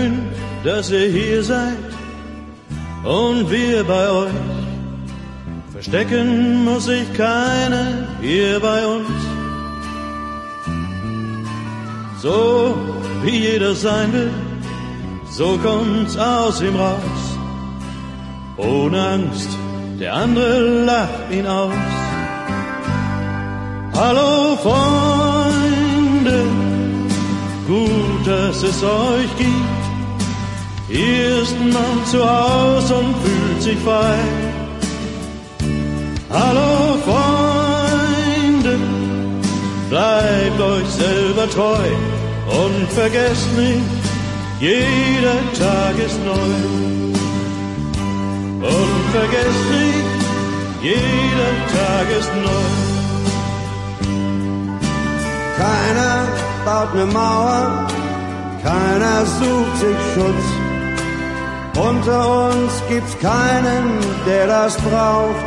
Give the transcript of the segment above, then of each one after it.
schön, dass ihr hier seid und wir bei euch. Verstecken muss sich keiner hier bei uns. So wie jeder sein will, so kommt's aus ihm raus. Ohne Angst, der andere lacht ihn aus. Hallo Freunde, gut, dass es euch gibt. Hier ist man zu Haus und fühlt sich frei. Hallo Freunde, bleibt euch selber treu und vergesst nicht, jeder Tag ist neu. Und vergesst nicht, jeder Tag ist neu. Keiner baut ne Mauer, keiner sucht sich Schutz. Unter uns gibt's keinen, der das braucht.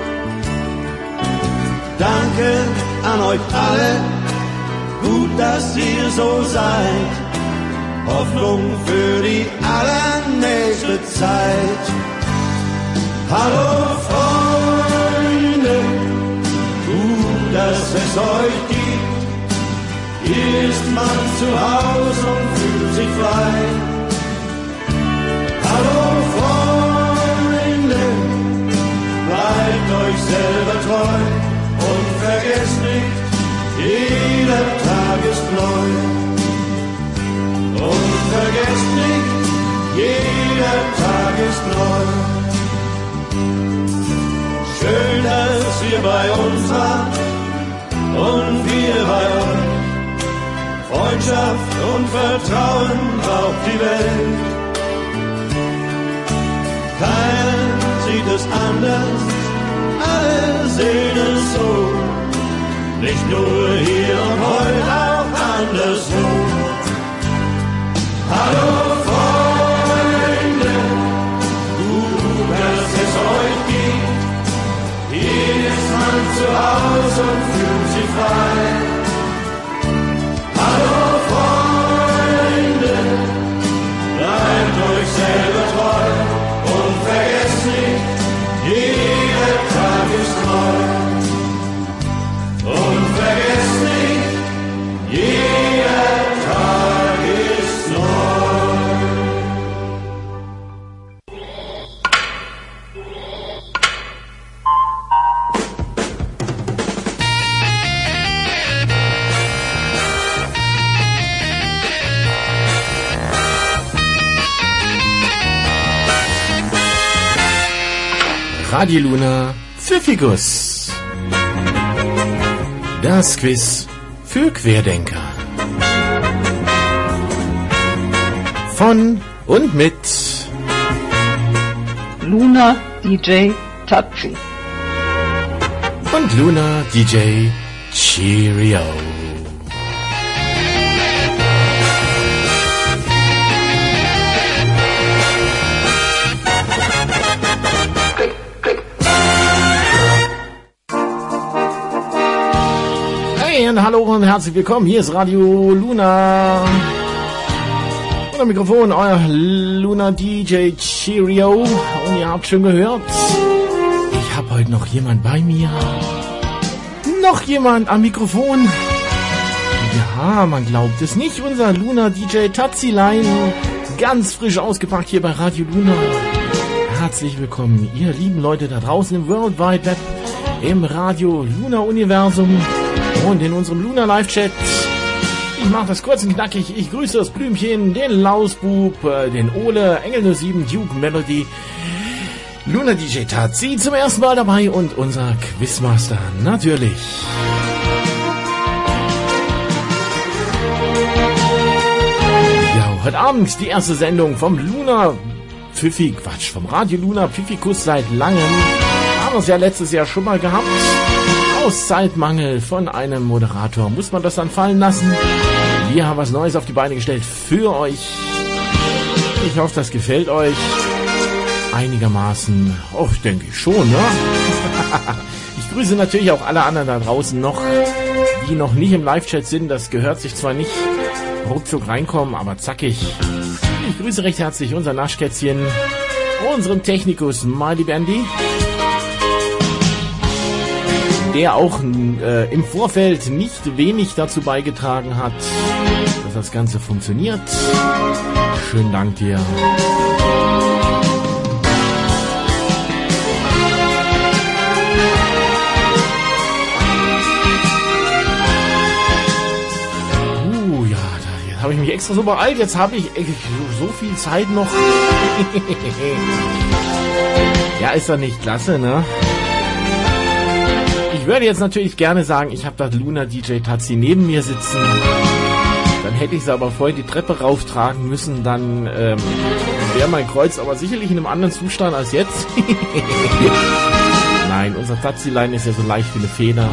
Danke an euch alle, gut, dass ihr so seid. Hoffnung für die allernächste Zeit. Hallo Freunde, gut, dass es euch gibt. Hier ist man zu Hause und fühlt sich frei. Hallo Freunde, bleibt euch selber treu und vergesst nicht, jeder Tag ist neu. Und vergesst nicht, jeder Tag ist neu. Schön, dass ihr bei uns wart und wir bei euch. Freundschaft und Vertrauen braucht die Welt. Keiner sieht es anders, alle sehen es so. Nicht nur hier und heute, auch anderswo. Hallo Freunde, gut, dass es euch gibt. Hier ist man zu Hause und fühlt sich frei. Hallo Freunde, bleibt euch selber treu und vergesst nicht, jeder Tag ist neu. Und vergesst nicht, jeder Tag ist neu. Radio Luna Pfiffigus. Das Quiz für Querdenker. Von und mit Luna DJ Tazzi und Luna DJ Cheerio. Hallo und herzlich willkommen, hier ist Radio Luna. Und am Mikrofon euer Luna DJ Cheerio. Und ihr habt schon gehört, ich habe heute noch jemand bei mir. Noch jemand am Mikrofon. Ja, man glaubt es nicht, unser Luna DJ Tazzilein. Ganz frisch ausgepackt hier bei Radio Luna. Herzlich willkommen, ihr lieben Leute da draußen im World Wide Web, im Radio Luna Universum. Und in unserem Luna Live-Chat, ich mache das kurz und knackig, ich grüße das Blümchen, den Lausbub, den Ole, Engel 07, Duke Melody, Luna DJ Tazzi zum ersten Mal dabei und unser Quizmaster natürlich. Ja, heute Abend die erste Sendung vom vom Radio Luna Pfiffikus seit langem. Haben wir es ja letztes Jahr schon mal gehabt. Aus Zeitmangel von einem Moderator muss man das dann fallen lassen. Wir haben was Neues auf die Beine gestellt für euch. Ich hoffe, das gefällt euch einigermaßen. Oh, denke ich schon, ne? Ich grüße natürlich auch alle anderen da draußen noch, die noch nicht im Live-Chat sind. Das gehört sich zwar nicht, ruckzuck reinkommen, aber zackig. Ich grüße recht herzlich unser Naschkätzchen, unseren Technikus Mighty Bandy, der auch im Vorfeld nicht wenig dazu beigetragen hat, dass das Ganze funktioniert. Schönen Dank dir. Habe ich mich extra so beeilt, jetzt habe ich so viel Zeit noch. Ja, ist doch nicht klasse, ne? Ich würde jetzt natürlich gerne sagen, ich habe da Luna DJ Tatsi neben mir sitzen. Dann hätte ich sie aber vorher die Treppe rauftragen müssen, dann wäre mein Kreuz aber sicherlich in einem anderen Zustand als jetzt. Nein, unser Tatsi-Lein ist ja so leicht wie eine Feder.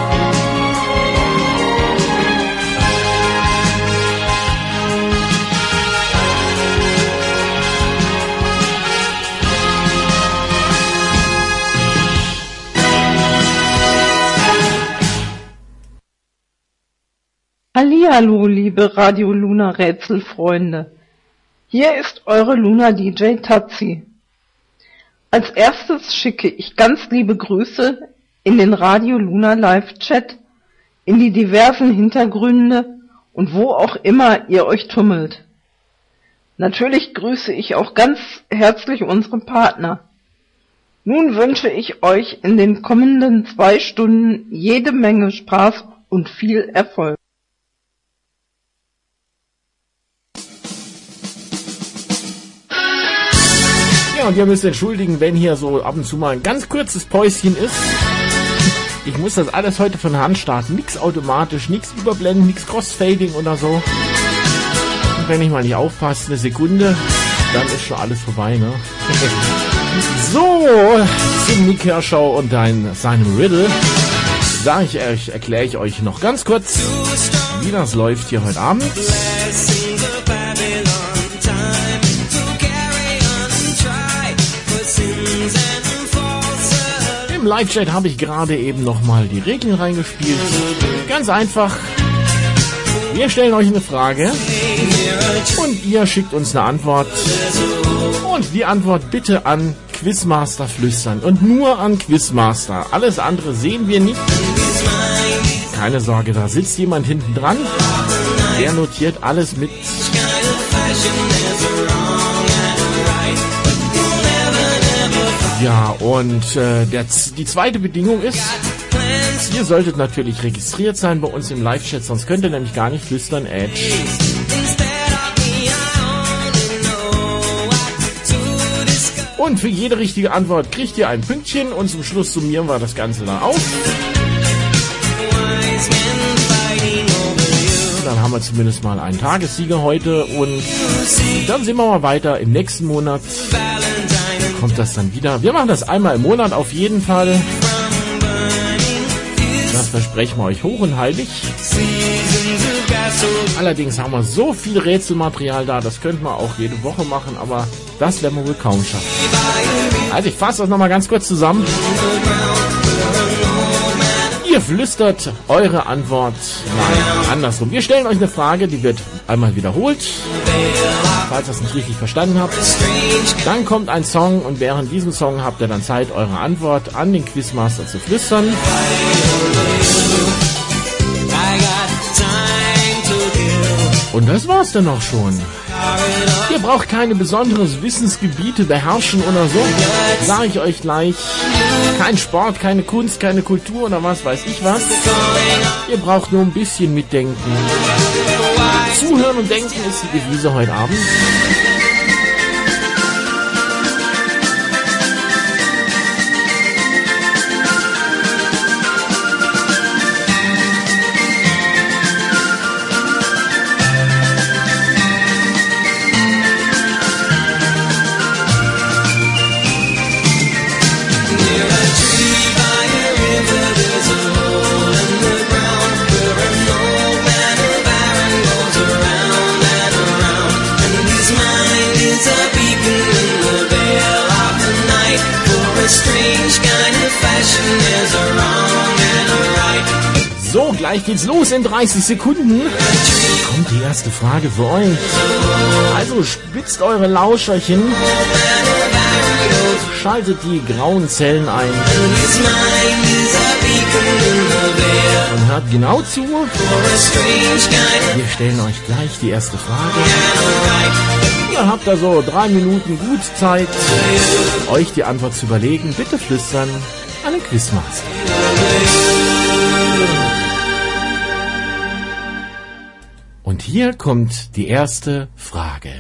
Hallihallo, liebe Radio Luna Rätselfreunde. Hier ist eure Luna DJ Tatsi. Als erstes schicke ich ganz liebe Grüße in den Radio Luna Live Chat, in die diversen Hintergründe und wo auch immer ihr euch tummelt. Natürlich grüße ich auch ganz herzlich unsere Partner. Nun wünsche ich euch in den kommenden 2 Stunden jede Menge Spaß und viel Erfolg. Ja, und ihr müsst entschuldigen, wenn hier so ab und zu mal ein ganz kurzes Päuschen ist. Ich muss das alles heute von Hand starten. Nichts automatisch, nichts überblenden, nichts Crossfading oder so. Und wenn ich mal nicht aufpasse, eine Sekunde, dann ist schon alles vorbei, ne? So, zum Nick Hirschau und seinem Riddle erkläre ich euch noch ganz kurz, wie das läuft hier heute Abend. Im Live-Chat habe ich gerade eben nochmal die Regeln reingespielt. Ganz einfach. Wir stellen euch eine Frage und ihr schickt uns eine Antwort. Und die Antwort bitte an Quizmaster flüstern. Und nur an Quizmaster. Alles andere sehen wir nicht. Keine Sorge, da sitzt jemand hinten dran. Der notiert alles mit. Ja, und die zweite Bedingung ist, ihr solltet natürlich registriert sein bei uns im Live-Chat, sonst könnt ihr nämlich gar nicht flüstern, Edge. Und für jede richtige Antwort kriegt ihr ein Pünktchen und zum Schluss summieren wir das Ganze dann auf. Dann haben wir zumindest mal einen Tagessieger heute und dann sehen wir mal weiter im nächsten Monat. Kommt das dann wieder. Wir machen das einmal im Monat auf jeden Fall. Das versprechen wir euch hoch und heilig. Allerdings haben wir so viel Rätselmaterial da, das könnten wir auch jede Woche machen, aber das werden wir wohl kaum schaffen. Also ich fasse das nochmal ganz kurz zusammen. Ihr flüstert eure Antwort. Nein, andersrum. Wir stellen euch eine Frage, die wird einmal wiederholt. Falls ihr es nicht richtig verstanden habt. Dann kommt ein Song und während diesem Song habt ihr dann Zeit, eure Antwort an den Quizmaster zu flüstern. Und das war's dann auch schon. Ihr braucht keine besonderen Wissensgebiete beherrschen oder so. Sage ich euch gleich. Kein Sport, keine Kunst, keine Kultur oder was weiß ich was. Ihr braucht nur ein bisschen mitdenken. Zuhören und denken ist die Devise heute Abend. Gleich geht's los in 30 Sekunden. Kommt die erste Frage für euch. Also spitzt eure Lauscherchen. Schaltet die grauen Zellen ein. Und hört genau zu. Wir stellen euch gleich die erste Frage. Ihr habt also 3 Minuten gut Zeit, euch die Antwort zu überlegen. Bitte flüstern an den Quizmaster. Und hier kommt die erste Frage.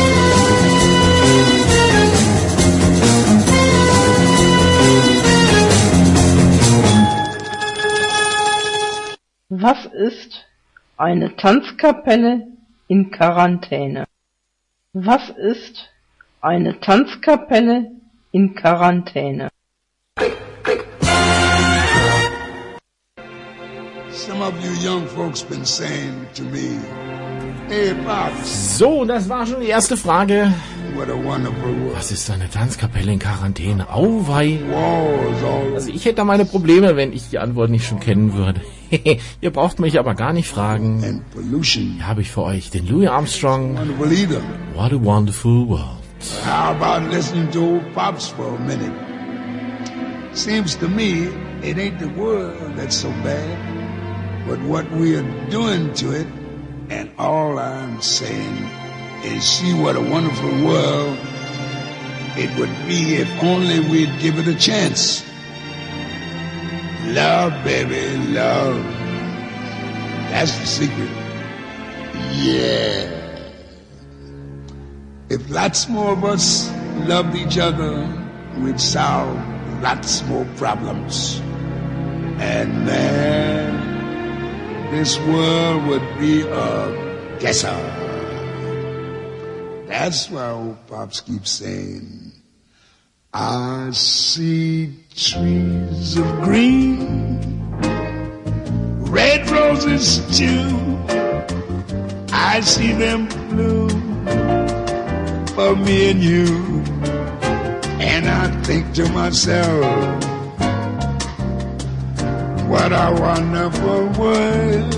Was ist eine Tanzkapelle in Quarantäne? Was ist eine Tanzkapelle in Quarantäne? Some of you young folks been saying to me, hey Pops. So, das war schon die erste Frage. What a wonderful world. Was ist eine Tanzkapelle in Quarantäne? Auweih. Walls, Also ich hätte da meine Probleme, wenn ich die Antwort nicht schon kennen würde. Ihr braucht mich aber gar nicht fragen. and pollution. Hier habe ich für euch den Louis Armstrong. Wonderful either. What a wonderful world. How about listening to old Pops for a minute? Seems to me it ain't the world that's so bad, but what we are doing to it. And all I'm saying is see what a wonderful world it would be if only we'd give it a chance. Love, baby, love. That's the secret. Yeah. If lots more of us loved each other, we'd solve lots more problems. And man, this world would be a guesser. That's why old Pops keeps saying, I see trees of green, red roses too. I see them bloom for me and you. And I think to myself, what a wonderful world.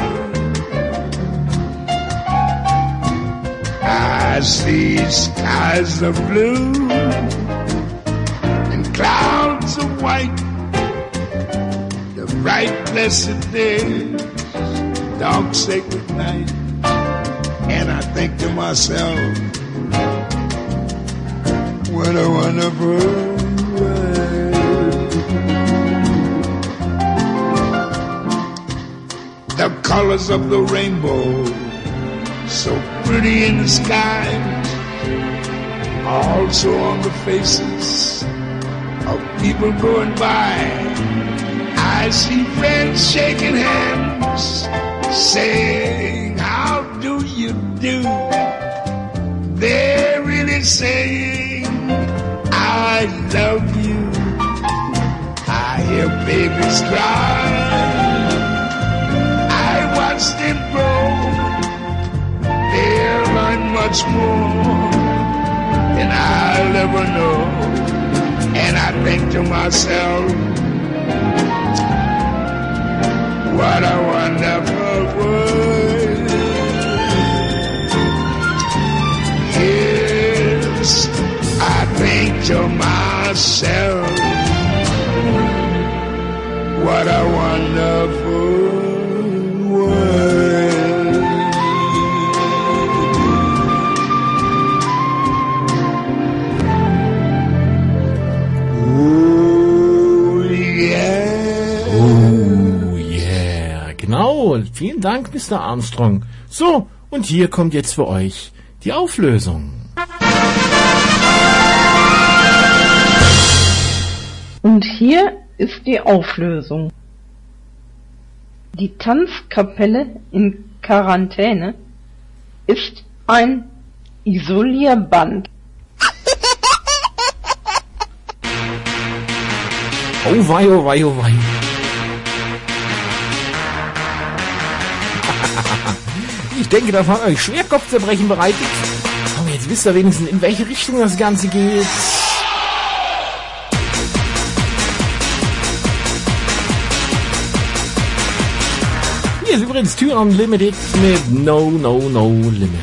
I see skies of blue and clouds of white, the bright blessed day, dark sacred night. And I think to myself, what a wonderful world. The colors of the rainbow, so pretty in the sky, also on the faces of people going by. I see friends shaking hands, saying, how do you do? They're really saying, I love you. I hear babies cry, I watch them grow. They'll learn much more than I'll ever know. And I think to myself, what a wonderful world. Yes, I think to myself, what a wonderful world. Genau, vielen Dank, Mr. Armstrong. So, und hier kommt jetzt für euch die Auflösung. Und hier ist die Auflösung. Die Tanzkapelle in Quarantäne ist ein Isolierband. Oh wei, oh wei, oh wei. Ich denke, das hat euch Schwerkopfzerbrechen bereitet. Aber jetzt wisst ihr wenigstens, in welche Richtung das Ganze geht. Hier ist übrigens Tür Unlimited mit No Limit.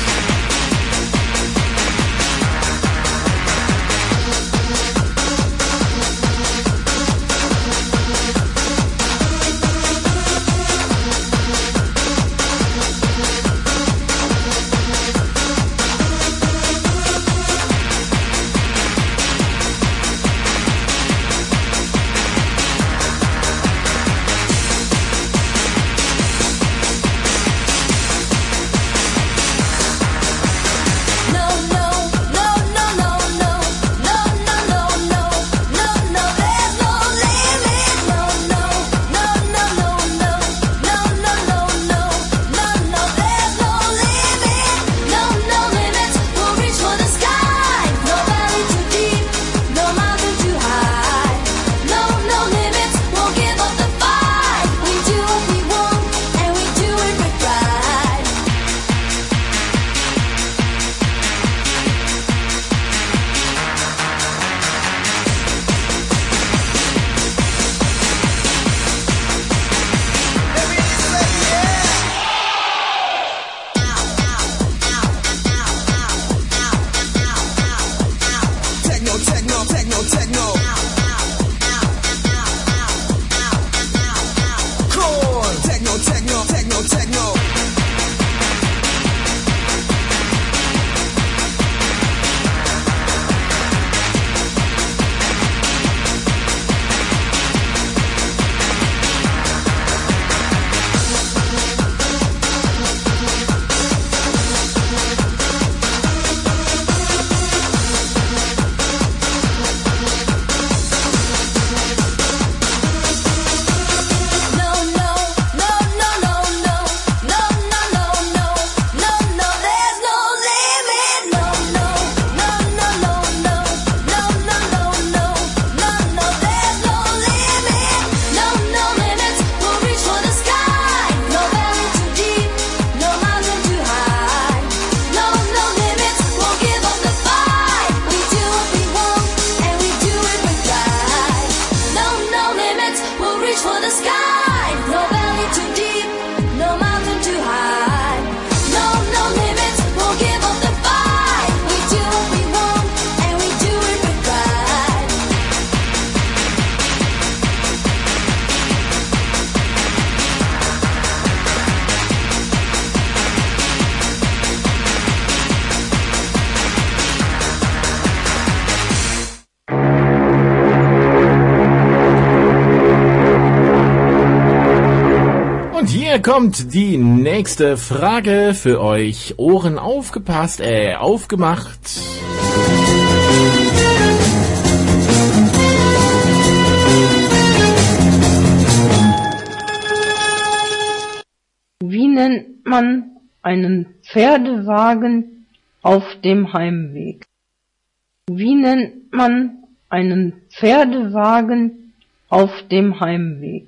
Kommt die nächste Frage für euch. Ohren aufgepasst, aufgemacht. Wie nennt man einen Pferdewagen auf dem Heimweg? Wie nennt man einen Pferdewagen auf dem Heimweg?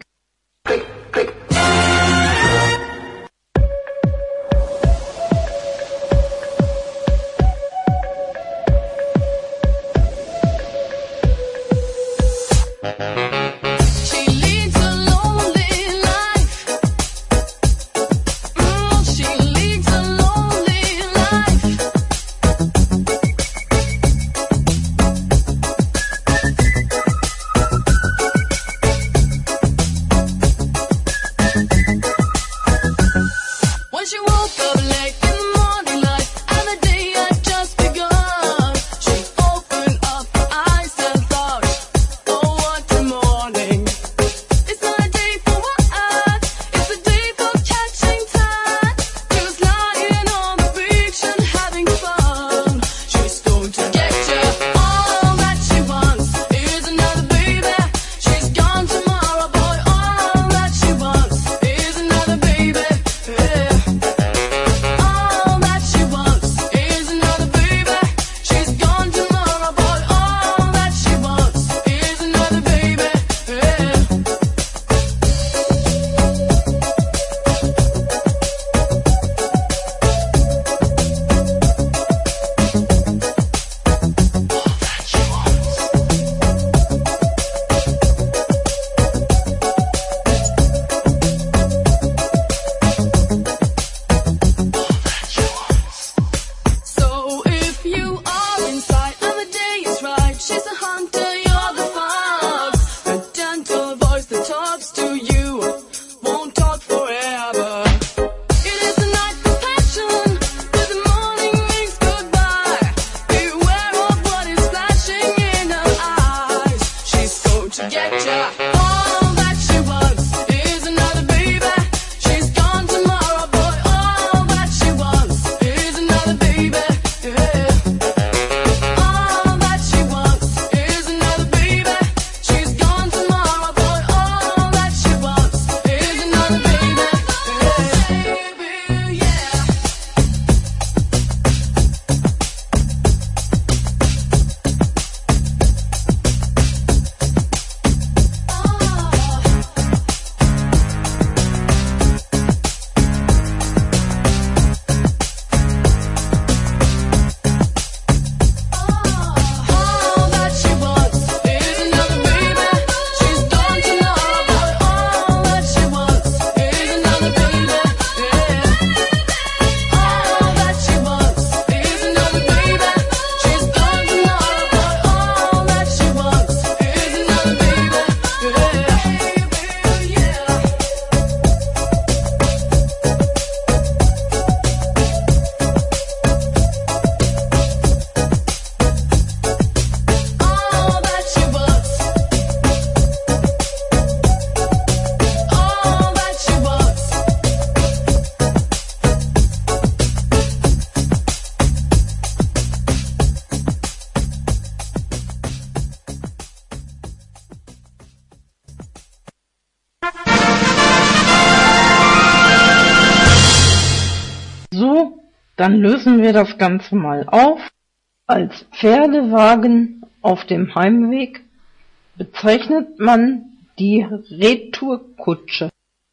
Dann lösen wir das Ganze mal auf. Als Pferdewagen auf dem Heimweg bezeichnet man die Retourkutsche.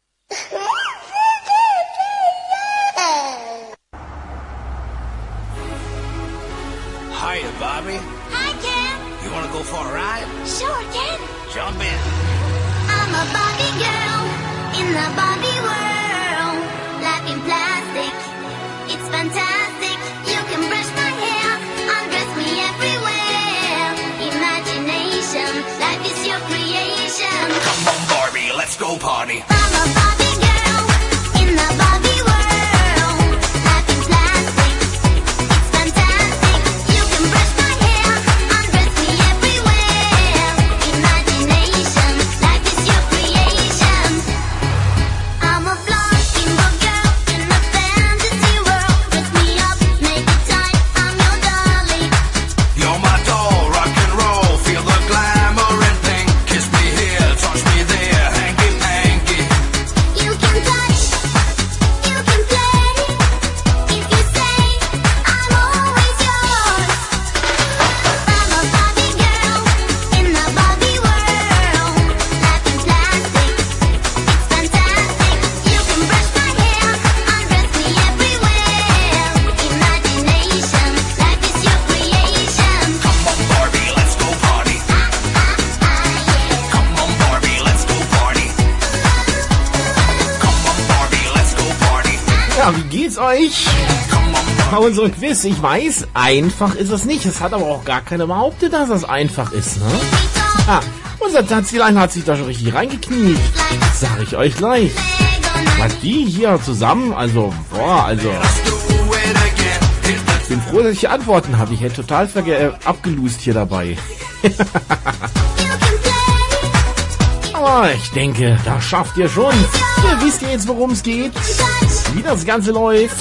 Hiya, Bobby. Hi, Ken. You wanna go for a ride? Sure, Ken. Jump in. I'm a Barbie girl in the Barbie world. Life in plastic, it's fantastic. You can brush my hair, undress me everywhere. Imagination, life is your creation. Come on, Barbie, let's go party. I'm a Barbie girl in the Barbie world. Life in plastic, it's fantastic. You can brush my hair, undress me everywhere. Imagination, life is your creation. I'm a blonde steamboat girl in a fantasy world. Dress me up, make it tight, I'm your dolly. You're my doll, rock and roll. Feel the glamour and pink. Kiss me here, touch me there. Hanky panky. You can touch, you can play. If you say I'm always yours. I'm a Barbie girl in the Barbie world. Life in plastic, it's fantastic. You can brush my hair, undress me everywhere. Imagination, life is your creation. Come on, Barbie, let's go party. Come on, Barbie, let's go party. Come on, Barbie, let's go party. Ja, wie geht's euch? Come on, Bei Barbie. unserem Quiz, ich weiß, einfach ist es nicht. Es hat aber auch gar keiner behauptet, dass es einfach ist, ne? Ah, unser Tatzilein hat sich da schon richtig reingekniet. Sag ich euch gleich. Was die hier zusammen, also, Let's do it again. Hit the ich bin froh, dass ich Antworten habe. Ich hätte total abgelust hier dabei. Aber ich denke, das schafft ihr schon. Ihr wisst ja jetzt, worum es geht, wie das Ganze läuft.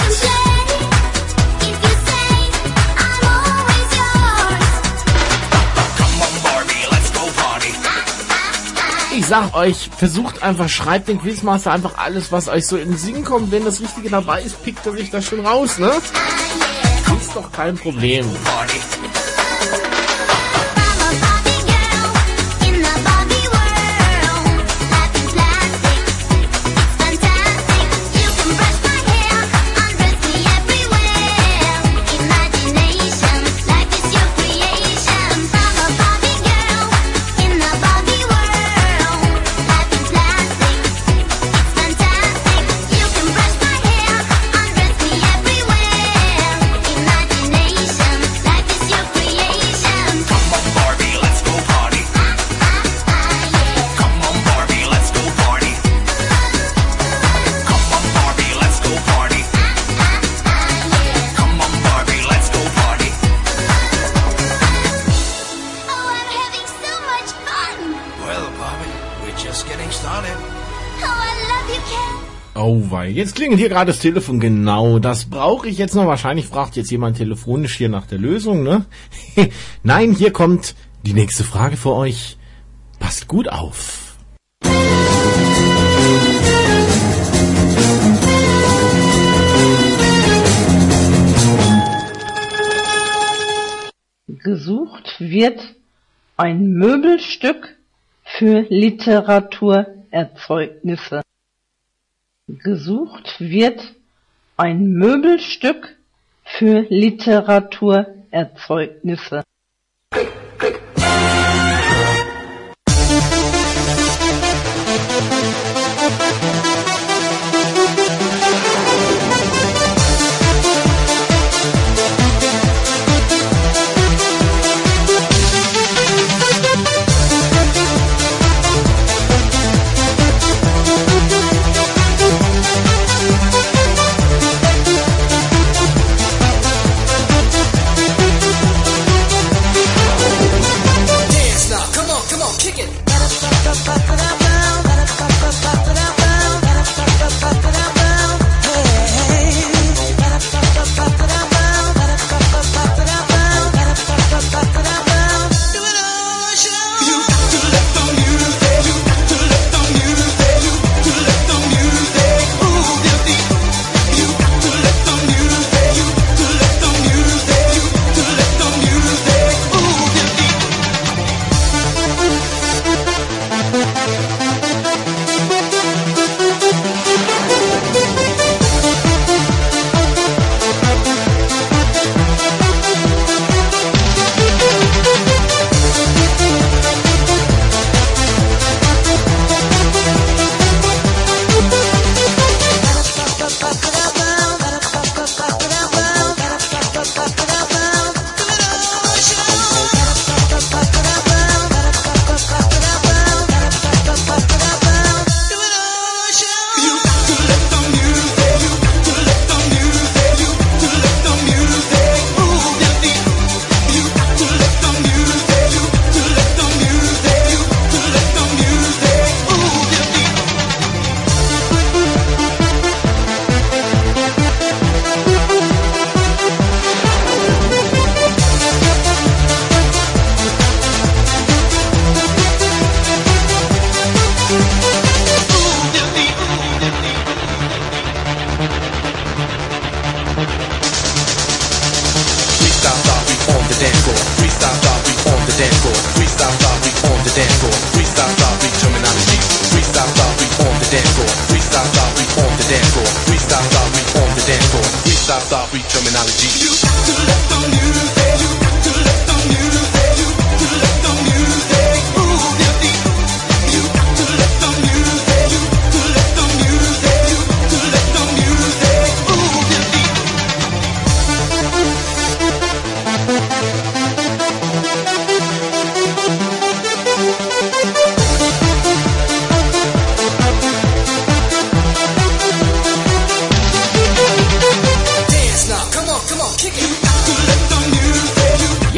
come on, Barbie, let's go party. Ich sag euch, versucht einfach, schreibt den Quizmaster einfach alles, was euch so in den Sinn kommt. Wenn das Richtige dabei ist, pickt er sich das schon raus, ne? Ist doch kein Problem. Party. Come on, Barbie, let's go party. Come on, Barbie, let's go party. Come on, Barbie, let's go party. Come on, Barbie, let's go party. Oh, I'm having so much fun. Well, Barbie, we're just getting started. Oh, I love you, Ken. Oh wei, jetzt klingelt hier gerade das Telefon. Genau, das brauche ich jetzt noch. Wahrscheinlich fragt jetzt jemand telefonisch hier nach der Lösung, ne? Nein, hier kommt die nächste Frage für euch. Passt gut auf. Gesucht wird ein Möbelstück für Literaturerzeugnisse. Gesucht wird ein Möbelstück für Literaturerzeugnisse.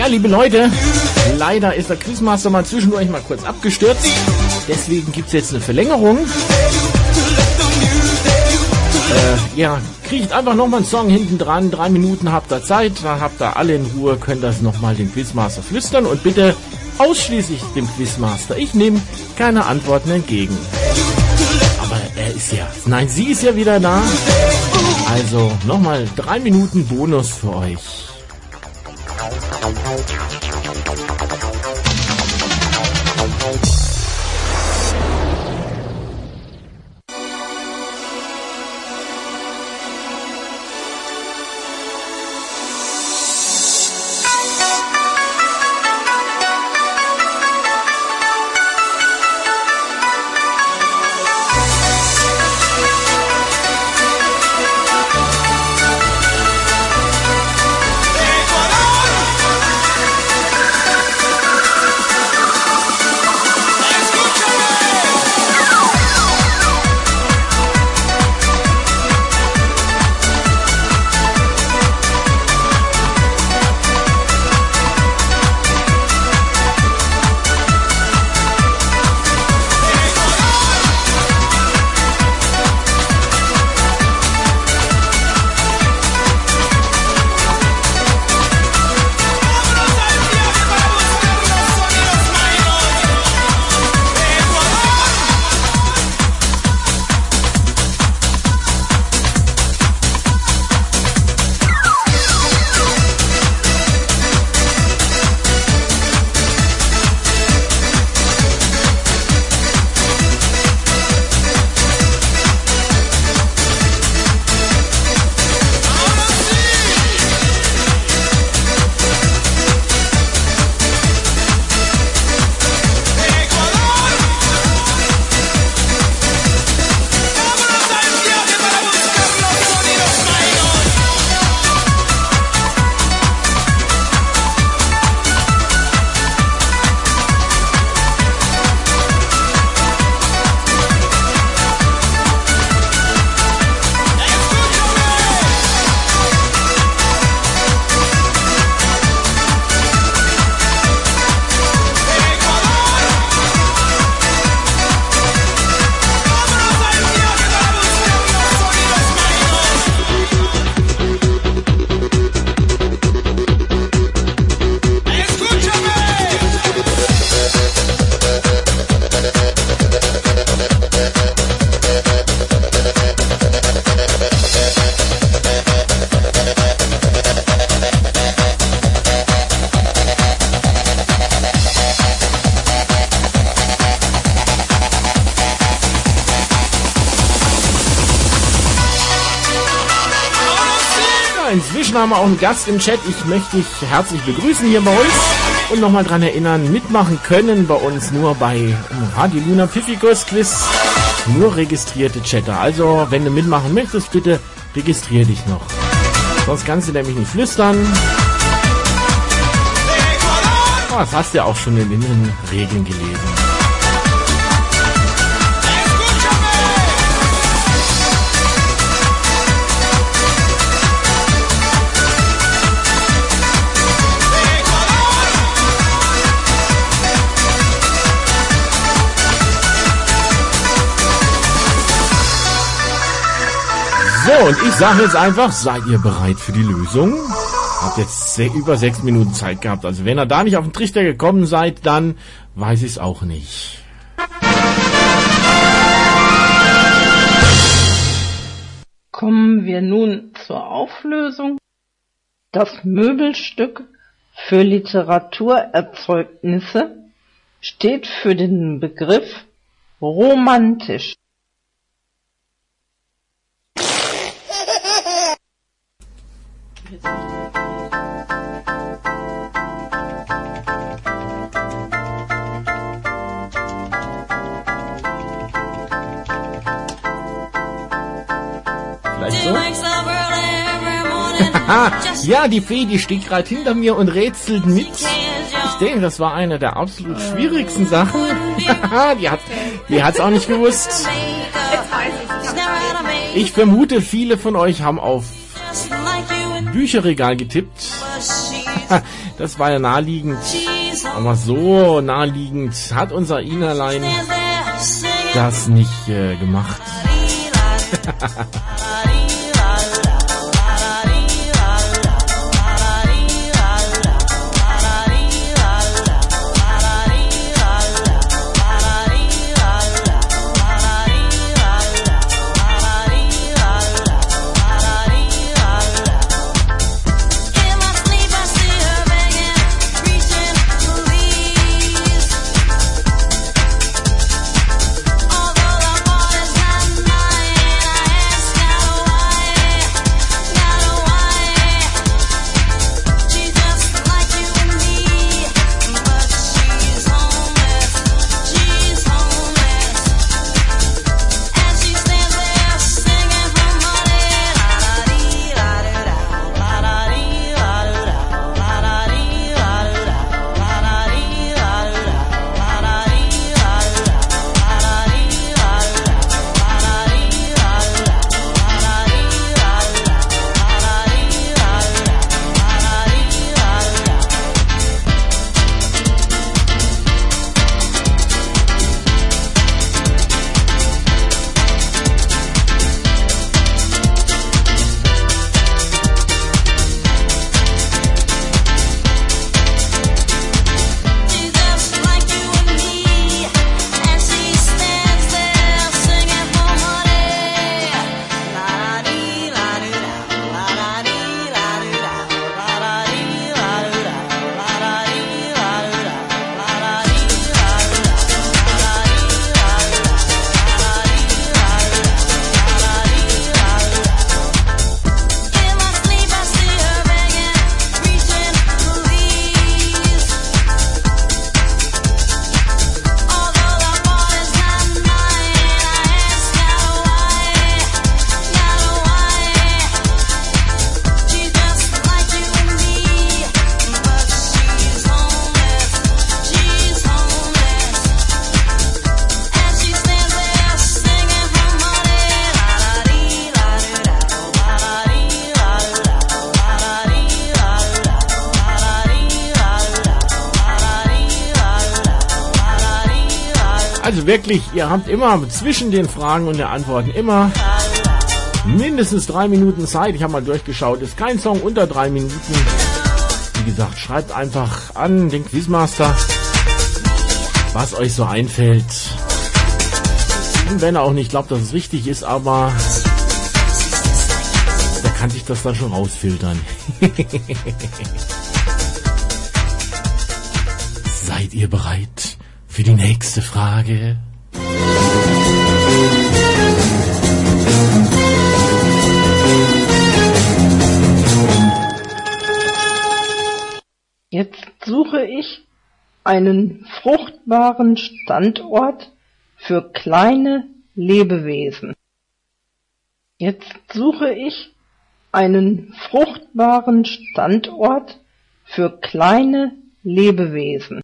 Ja, liebe Leute, leider ist der Quizmaster mal zwischendurch mal kurz abgestürzt. Deswegen gibt es jetzt eine Verlängerung. Ja, kriegt einfach nochmal einen Song hinten dran. 3 Minuten habt ihr Zeit, dann habt ihr alle in Ruhe, könnt das nochmal dem Quizmaster flüstern und bitte ausschließlich dem Quizmaster. Ich nehme keine Antworten entgegen. Aber er ist ja, nein, sie ist ja wieder da. Also nochmal 3 Minuten Bonus für euch. Inzwischen haben wir auch einen Gast im Chat. Ich möchte dich herzlich begrüßen hier bei uns und nochmal dran erinnern, mitmachen können bei uns nur bei Radio Luna Pfiffikus Quiz nur registrierte Chatter. Also, wenn du mitmachen möchtest, bitte registriere dich noch. Sonst kannst du nämlich nicht flüstern. Oh, das hast du ja auch schon in den Regeln gelesen. So, und ich sage jetzt einfach, seid ihr bereit für die Lösung? Habt jetzt über 6 Minuten Zeit gehabt. Also wenn ihr da nicht auf den Trichter gekommen seid, dann weiß ich es auch nicht. Kommen wir nun zur Auflösung. Das Möbelstück für Literaturerzeugnisse steht für den Begriff romantisch. Vielleicht so? Ja, die Fee, die steht gerade hinter mir und rätselt mit. Ich denke, das war eine der absolut schwierigsten Sachen. Die hat's auch nicht gewusst. Ich vermute, viele von euch haben auf Bücherregal getippt. Das war ja naheliegend. Aber so naheliegend hat unser Inerlein das nicht gemacht. Also wirklich, ihr habt immer zwischen den Fragen und den Antworten immer mindestens 3 Minuten Zeit. Ich habe mal durchgeschaut, ist kein Song unter 3 Minuten. Wie gesagt, schreibt einfach an den Quizmaster, was euch so einfällt. Und wenn er auch nicht glaubt, dass es richtig ist, aber da kann sich das dann schon rausfiltern. Seid ihr bereit für die nächste Frage? Jetzt suche ich einen fruchtbaren Standort für kleine Lebewesen. Jetzt suche ich einen fruchtbaren Standort für kleine Lebewesen.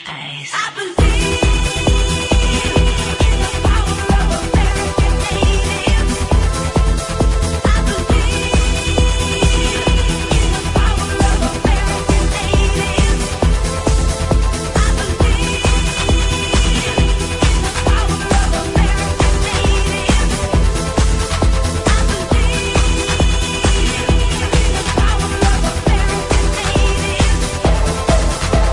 face. I believe in the power of American natives. I believe in the power of American natives. I believe in the power of American natives. I believe in the power of American natives.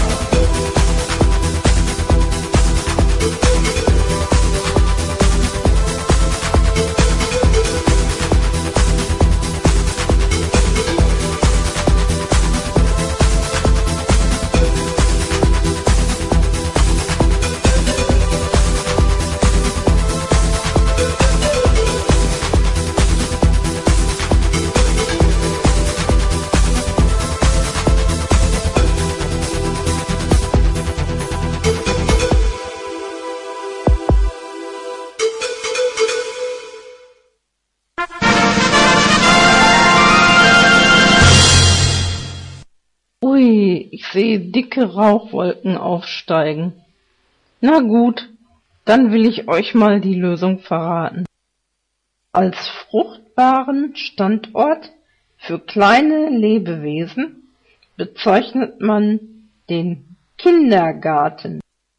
Ui, ich sehe dicke Rauchwolken aufsteigen. Na gut, dann will ich euch mal die Lösung verraten. Als fruchtbaren Standort für kleine Lebewesen bezeichnet man den Kindergarten.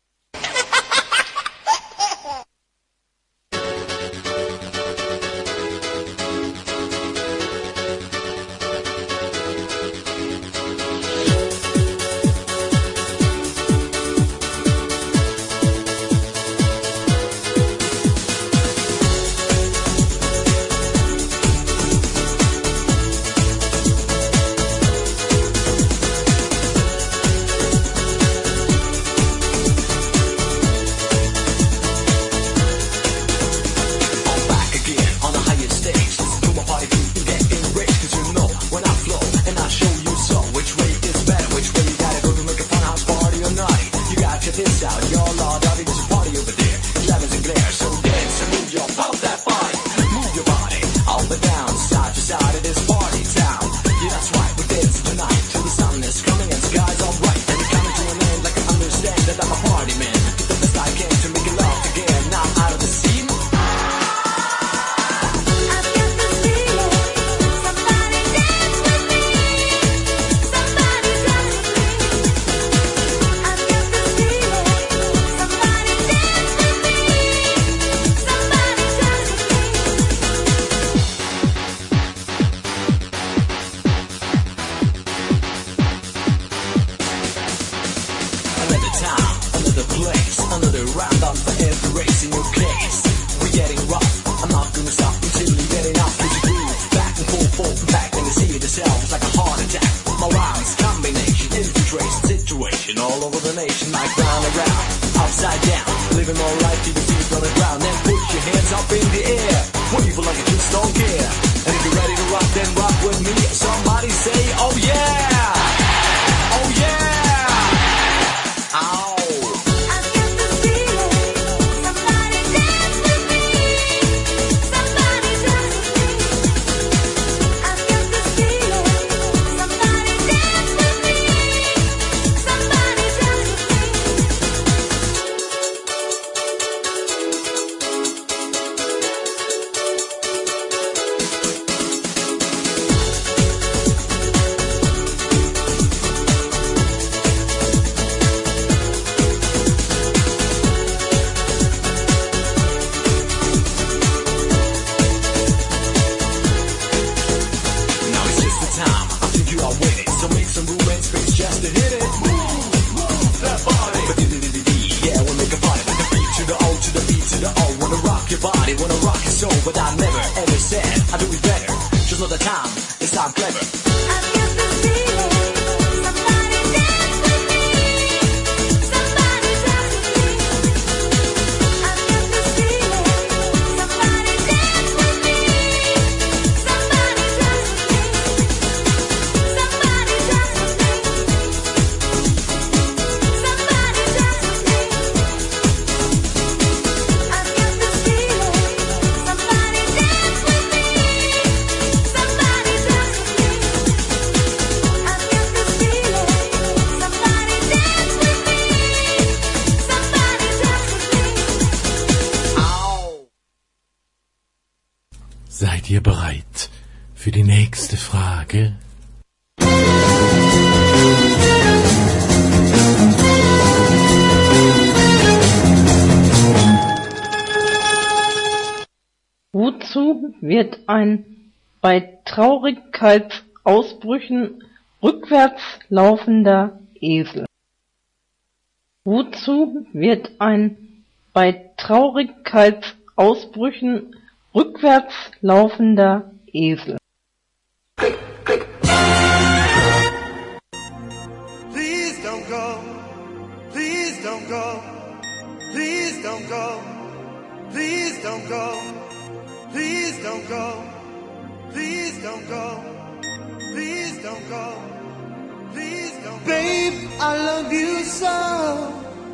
Back again on the highest stage. Listen to my party people getting rich. 'Cause you know when I flow and I show you so. Which way is better? Which way you gotta go to make a fun house party or naughty? You gotta check this out. Your law, Dottie, there's a party over there. Lemons and glare, so dance and move your pump that body. Move your body up and down, side to side of this party town. Yeah, that's right, we're dancing tonight till the sun is coming and skies all bright. And it's coming to an end like I understand that I'm a party man. Did the best I can to make it love again. Now I'm out of the scene. I've got the feeling, somebody dance with me, somebody dance with me. I've got the feeling, somebody dance with me, somebody dance with me. Another time, another place, another round on for every race in your case. We're getting rough, I'm not gonna stop until you get enough. Cause you groove back and forth and back, and you see it yourself like a heart attack. My rhymes, combination, infiltrate situation all over the nation, like round and round, upside down, living more life till your feet on the ground. Then put your hands up in the air, wave like you just don't care. And if you're ready to rock, then rock with me. Somebody say, oh yeah, oh yeah. Ow. I've got the feeling, somebody dance with me, somebody dance with me. I've got the feeling, somebody dance with me, somebody dance with me. Now it's just the time. I think you are with it. So make some room and space just to hit it. Move that body. Yeah, we'll make a party with the beat to the O to the B to the O. Wanna rock your body, wanna rock your soul, but I never ever said I do it better. Just know the time, it's time clever. I've got the feeling, somebody dance with me, somebody dance with me. I've got the feeling, somebody dance with me, somebody dance with me, somebody dance with me, somebody dance with me. I've got the feeling, somebody dance with me, somebody dance with me. Seid ihr bereit für die nächste Frage? Wozu wird ein bei Traurigkeitsausbrüchen rückwärts laufender Esel? Wozu wird ein bei Traurigkeitsausbrüchen rückwärts laufender Esel? Please don't go, please don't go, please don't go, please don't go, please don't go, please don't go, please don't go, please don't go. Babe, I love you so.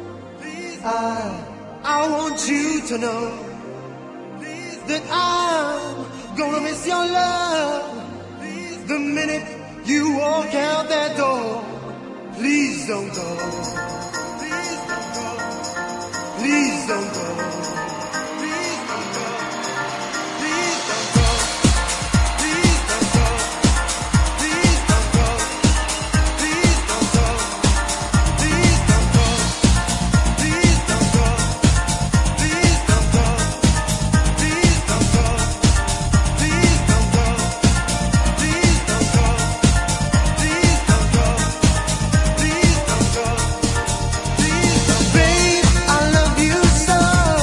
I want you to know that I'm gonna miss your love the minute you walk out that door. Please don't go. Please don't go. Please don't go. Please don't go. Please don't go. Please don't go. Please don't go. Please don't go. Please don't go. Please don't go. Please don't go. Please don't go. Please don't go. Please don't go. Please don't go. Please don't go. Please don't. Babe, I love you so.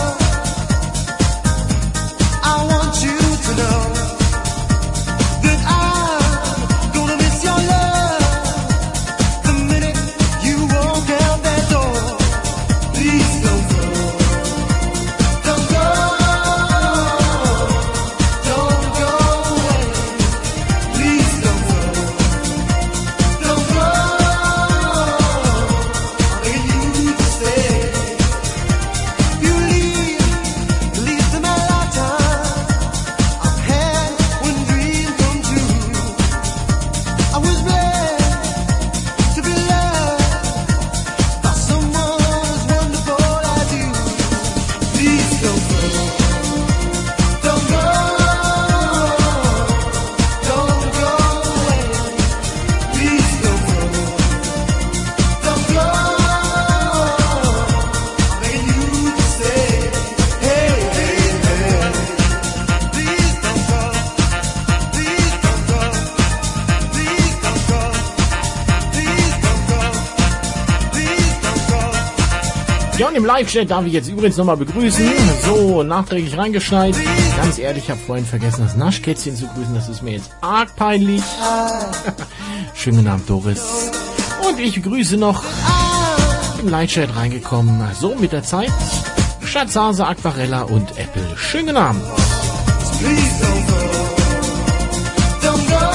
I want you to know that I'm gonna miss your love the minute you walk out that door. Please don't go. Don't go. Don't go away. Please don't go. Don't go. I'm begging you to stay. You leave to my lifetime. I've had when dreams come true. I was blessed to be loved by someone as wonderful as you. Please don't go. Don't go. Don't go away. Please don't go. Don't go. I'm begging you to stay. Hey, hey, hey. Please don't go. Please don't go. Please don't go. Please don't go. Please don't go. Ja, und im Live-Chat darf ich jetzt übrigens nochmal begrüßen. So, nachträglich reingeschneit. Ganz ehrlich, ich habe vorhin vergessen, das Naschkätzchen zu grüßen. Das ist mir jetzt arg peinlich. Schönen guten Abend, Doris. Und ich grüße noch im Live-Chat reingekommen. So, mit der Zeit. Schatzhase, Aquarella und Apple. Schönen guten Abend. Please don't go. Don't go.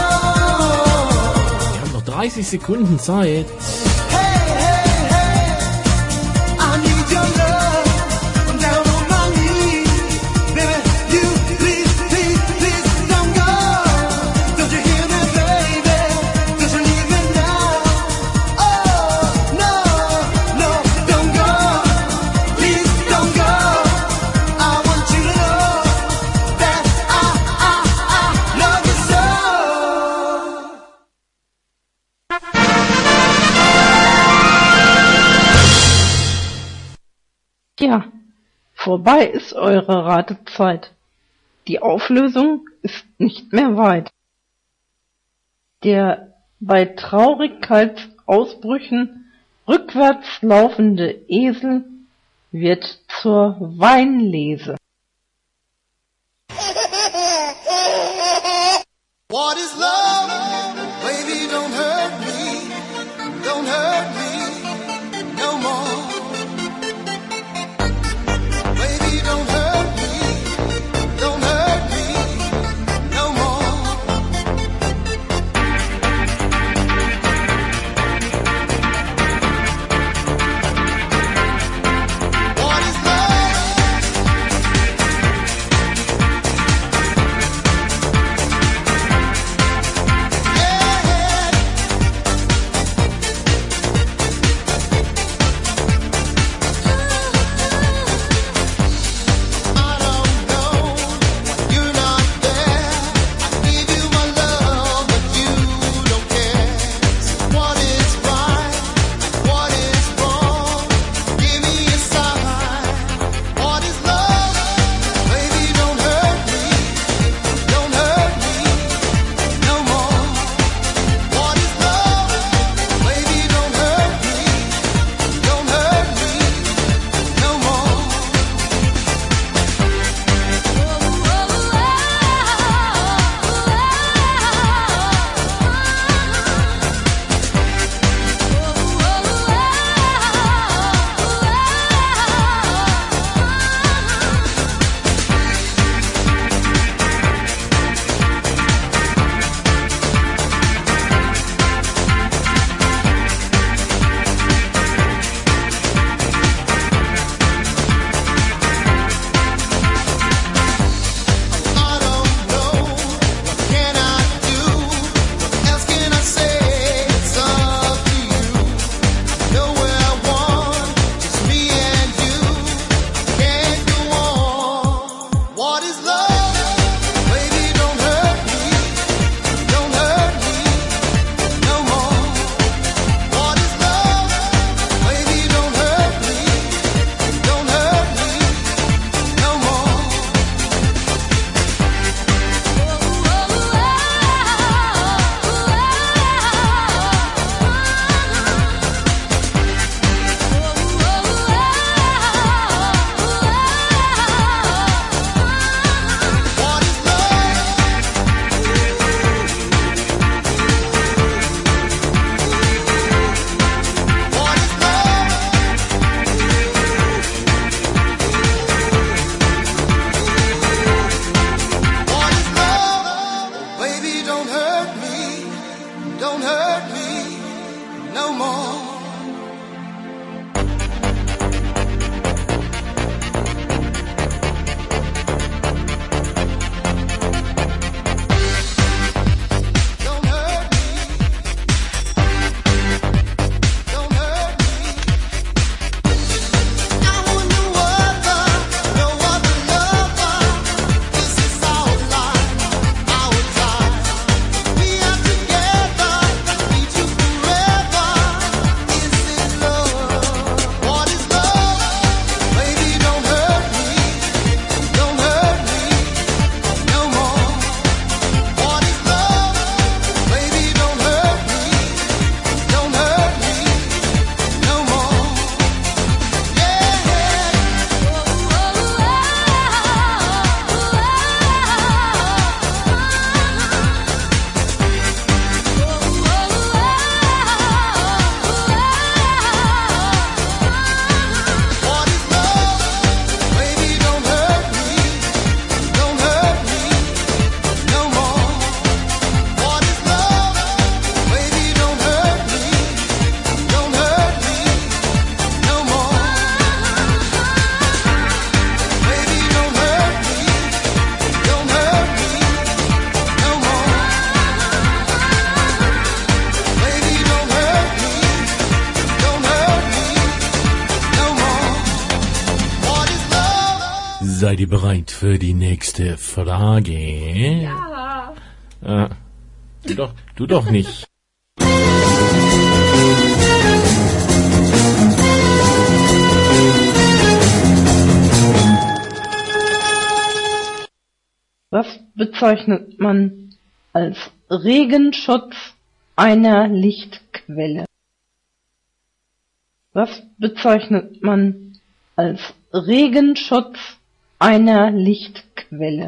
Wir haben noch 30 Sekunden Zeit. Hey, hey, hey. I need your love. I'm down on my knees. Baby, you please, please, please don't go. Don't you hear me, baby? Don't you leave me now. Oh, no, no, don't go. Please don't go. I want you to know that I love you so. Ja, vorbei ist eure Ratezeit. Die Auflösung ist nicht mehr weit. Der bei Traurigkeitsausbrüchen rückwärts laufende Esel wird zur Weinlese. What is love? Baby, don't hurt me. Don't hurt me no more. Baby, don't hurt me. Don't hurt me no more. What is love? Seid ihr bereit für die nächste Frage? Ja. Du doch nicht. Was bezeichnet man als Regenschutz einer Lichtquelle? Was bezeichnet man als Regenschutz einer Lichtquelle?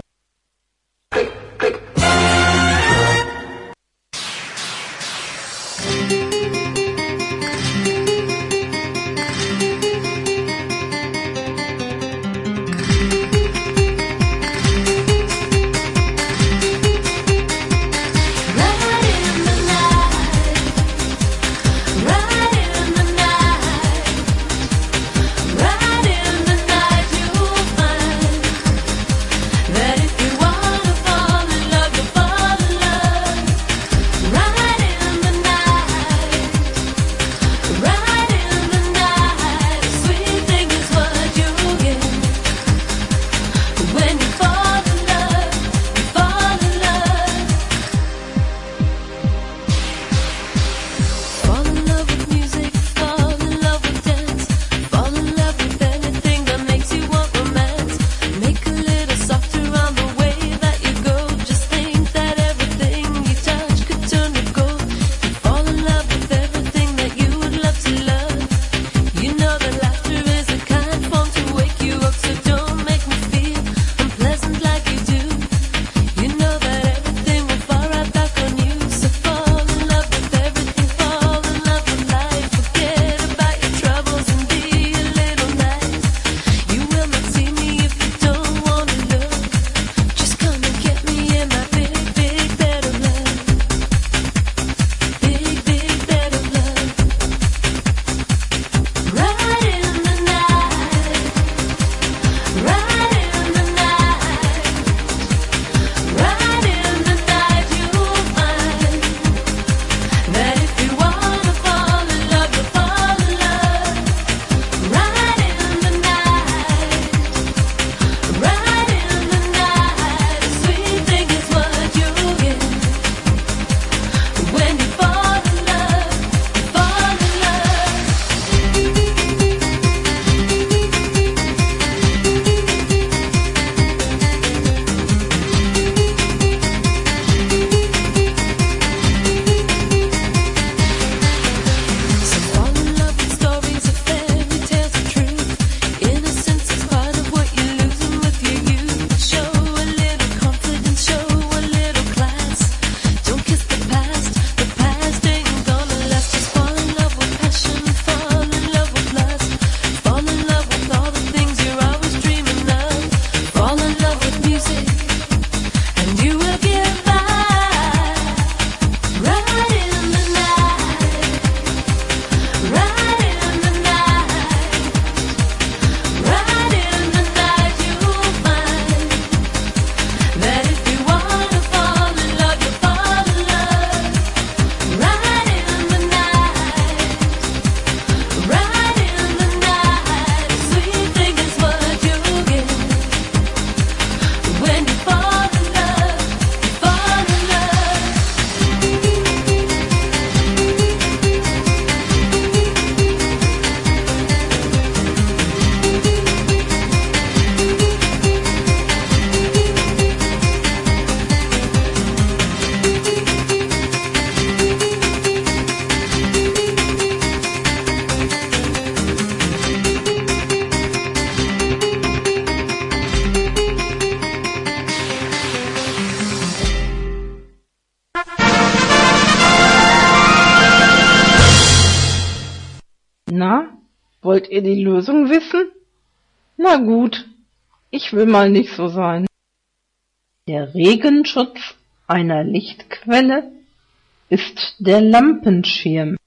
Na, wollt ihr die Lösung wissen? Na gut, ich will mal nicht so sein. Der Regenschutz einer Lichtquelle ist der Lampenschirm.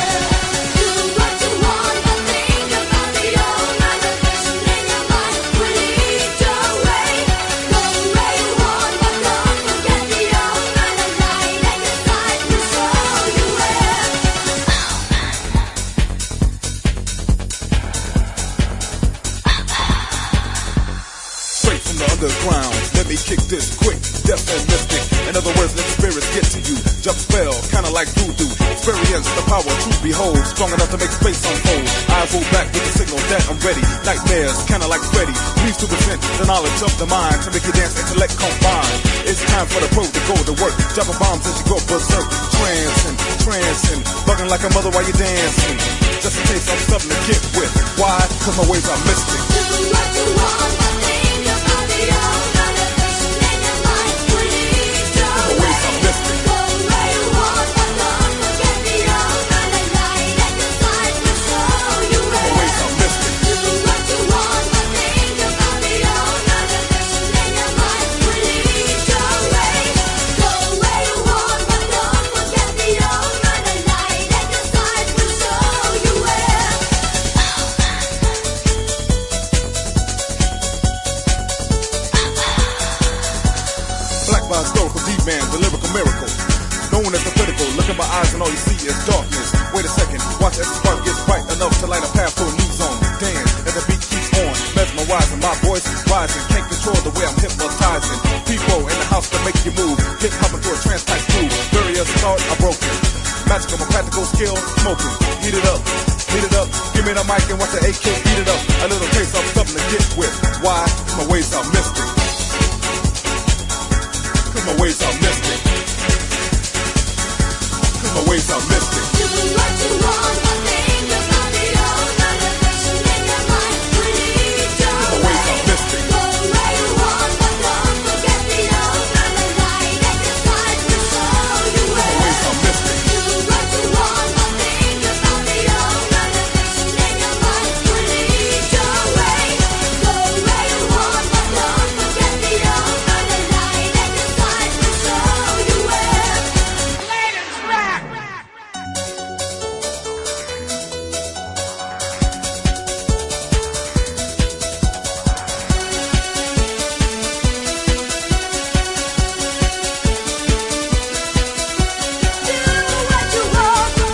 What you want, but think about the all night. Listen in your mind. the ground. Let me kick this quick, deaf and mystic. In other words, let spirits get to you. Jump spell, kinda like voodoo. Experience the power to behold. Strong enough to make space unfold. Eyes roll back with the signal that I'm ready. Nightmares, kinda like Freddy. Please to present the knowledge of the mind to make you dance, intellect combine. It's time for the pro to go to work. Dropping bombs as you go berserk. Trancing, bugging like a mother while you're dancing. Just in case I'm something to get with. Why? Cause my ways are mystic. Do what you want, but think about the old motivation in your mind. Please do My ways are mystic. go where you want, but don't forget the old light at your side will show you My where. ways are mystic. Do what you want, but think about the old motivation in your mind. Please do go where you want, but don't forget the old light at your side will show you where. Black by historical D-man, the lyrical miracle. Known as the critical, look in my eyes and all you see is darkness. Wait a second, watch as the spark gets bright enough to light a path to a new zone. Dance as the beat keeps on, mesmerizing, my voice rising. Can't control the way I'm hypnotizing. People in the house that make you move, hip hop into a trance type groove. Barriers thought are broken. Magical, my practical skill, smoking. Heat it up, give me the mic and watch the AK beat it up. A little taste of something to get with. Why? 'Cause my ways are mystic. 'Cause my ways are mystic. 'Cause my ways are mystic. Do what you want, but think about the old motivation in your mind. Please do My ways are mystic. go where you want, but don't forget the old light at your side will show you My where. ways are mystic. Do what you want, but think about the old motivation in your mind. Please do go where you want, but don't forget the old light at your side will show you where. Do what you want. Do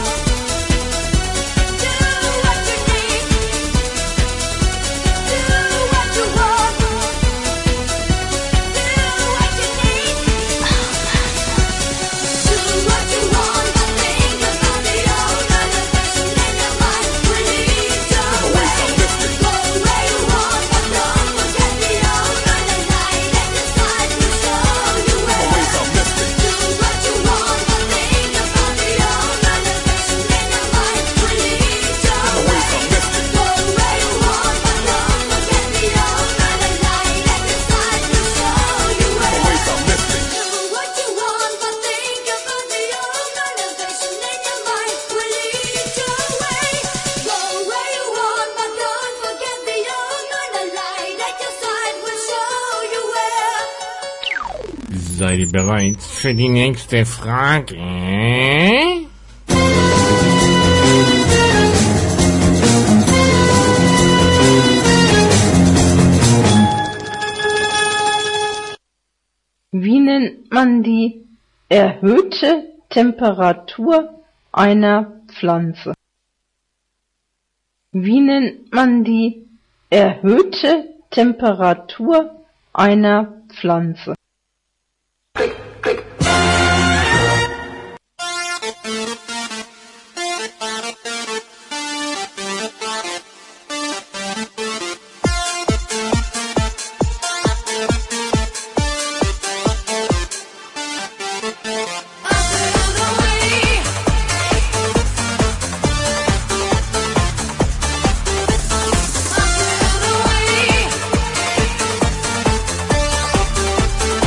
what you need. Do what you want. Do what you need. Do what you want, but think about the old motivation in your mind. Please do My ways are mystic. go where you want, but don't forget the old light at your side will show you My where. ways are mystic. Do what you want, but think about the old motivation in your mind. Please do My ways are mystic. go where you want, but don't forget the old light at your side will show you My where. ways are mystic. Do what you want, but think about the old motivation in your mind. Please do go where you want, but don't forget the old light at your side will show you where. Seid ihr bereit für die nächste Frage? Wie nennt man die erhöhte Temperatur einer Pflanze? Wie nennt man die erhöhte Temperatur einer Pflanze? I feel the way.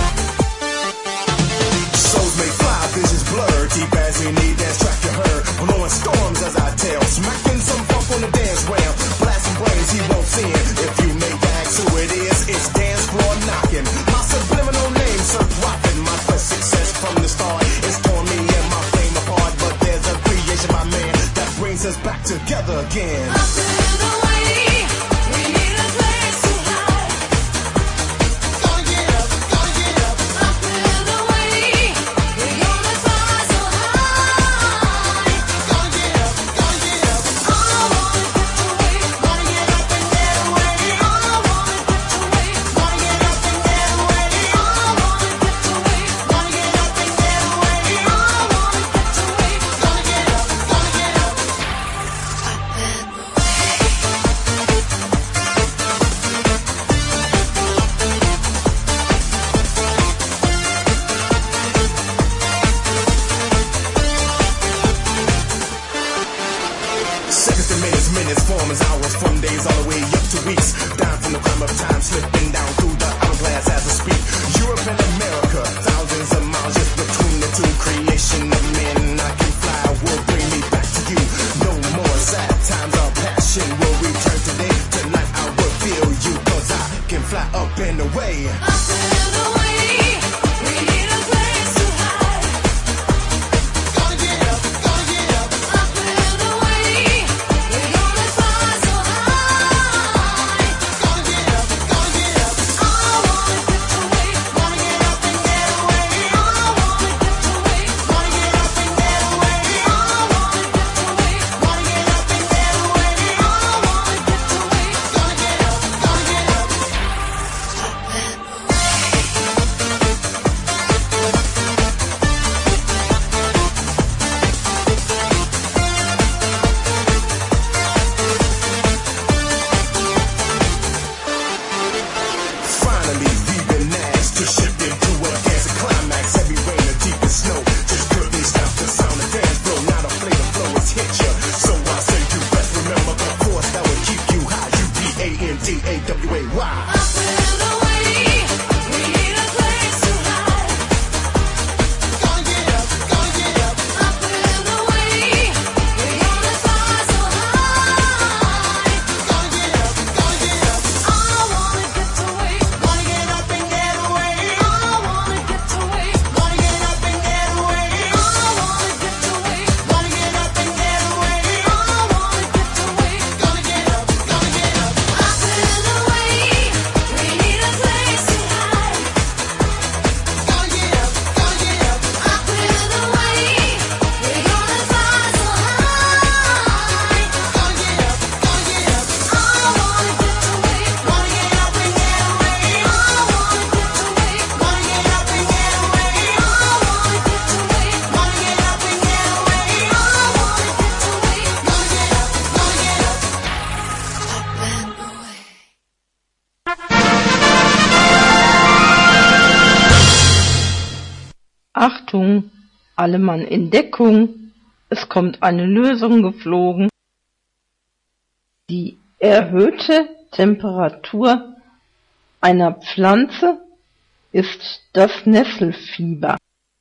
from days all the way up to weeks. Down from the crime of time, slipping down through the hourglass as I speak. Europe and America, thousands of miles just between the two. Creation of men, I can fly, will bring me back to you. No more sad times, our passion will return today. Tonight I will feel you, cause I can fly up and away. Up and away, we need a place to hide. Gonna get up, up and away, we're gonna fly so high. Gonna get up, I wanna get away, wanna get up and get away. I wanna get away, wanna get up and get away. I wanna get away, wanna get up and get away. I wanna get away, gonna get up, up and away. Finally, we've been asked to shift into a dancing climax. Heavy rain, the deepest snow, just couldn't stop the sound of dance flow. Now the flavor flow has hit ya, so I say you best remember the force that will keep you high. UPANDAWAY. Up and away, we need a place to hide. Gonna get up, up and away, we're gonna fly so high. Gonna get up, I wanna get away, wanna get up and get away. I wanna get away, wanna get up and get away. I wanna get away, wanna get up and get away. I wanna get away, gonna get up, up and away, we need a place to hide. Gonna get up, up and away, we're gonna fly so high. Gonna get up, I wanna get away, wanna get up and get away. I wanna get away, wanna get up and get away. I wanna get away, wanna get up and get away. I wanna get away, gonna get up, up and away. Achtung, alle Mann in Deckung, es kommt eine Lösung geflogen. Die erhöhte Temperatur einer Pflanze ist das Nesselfieber.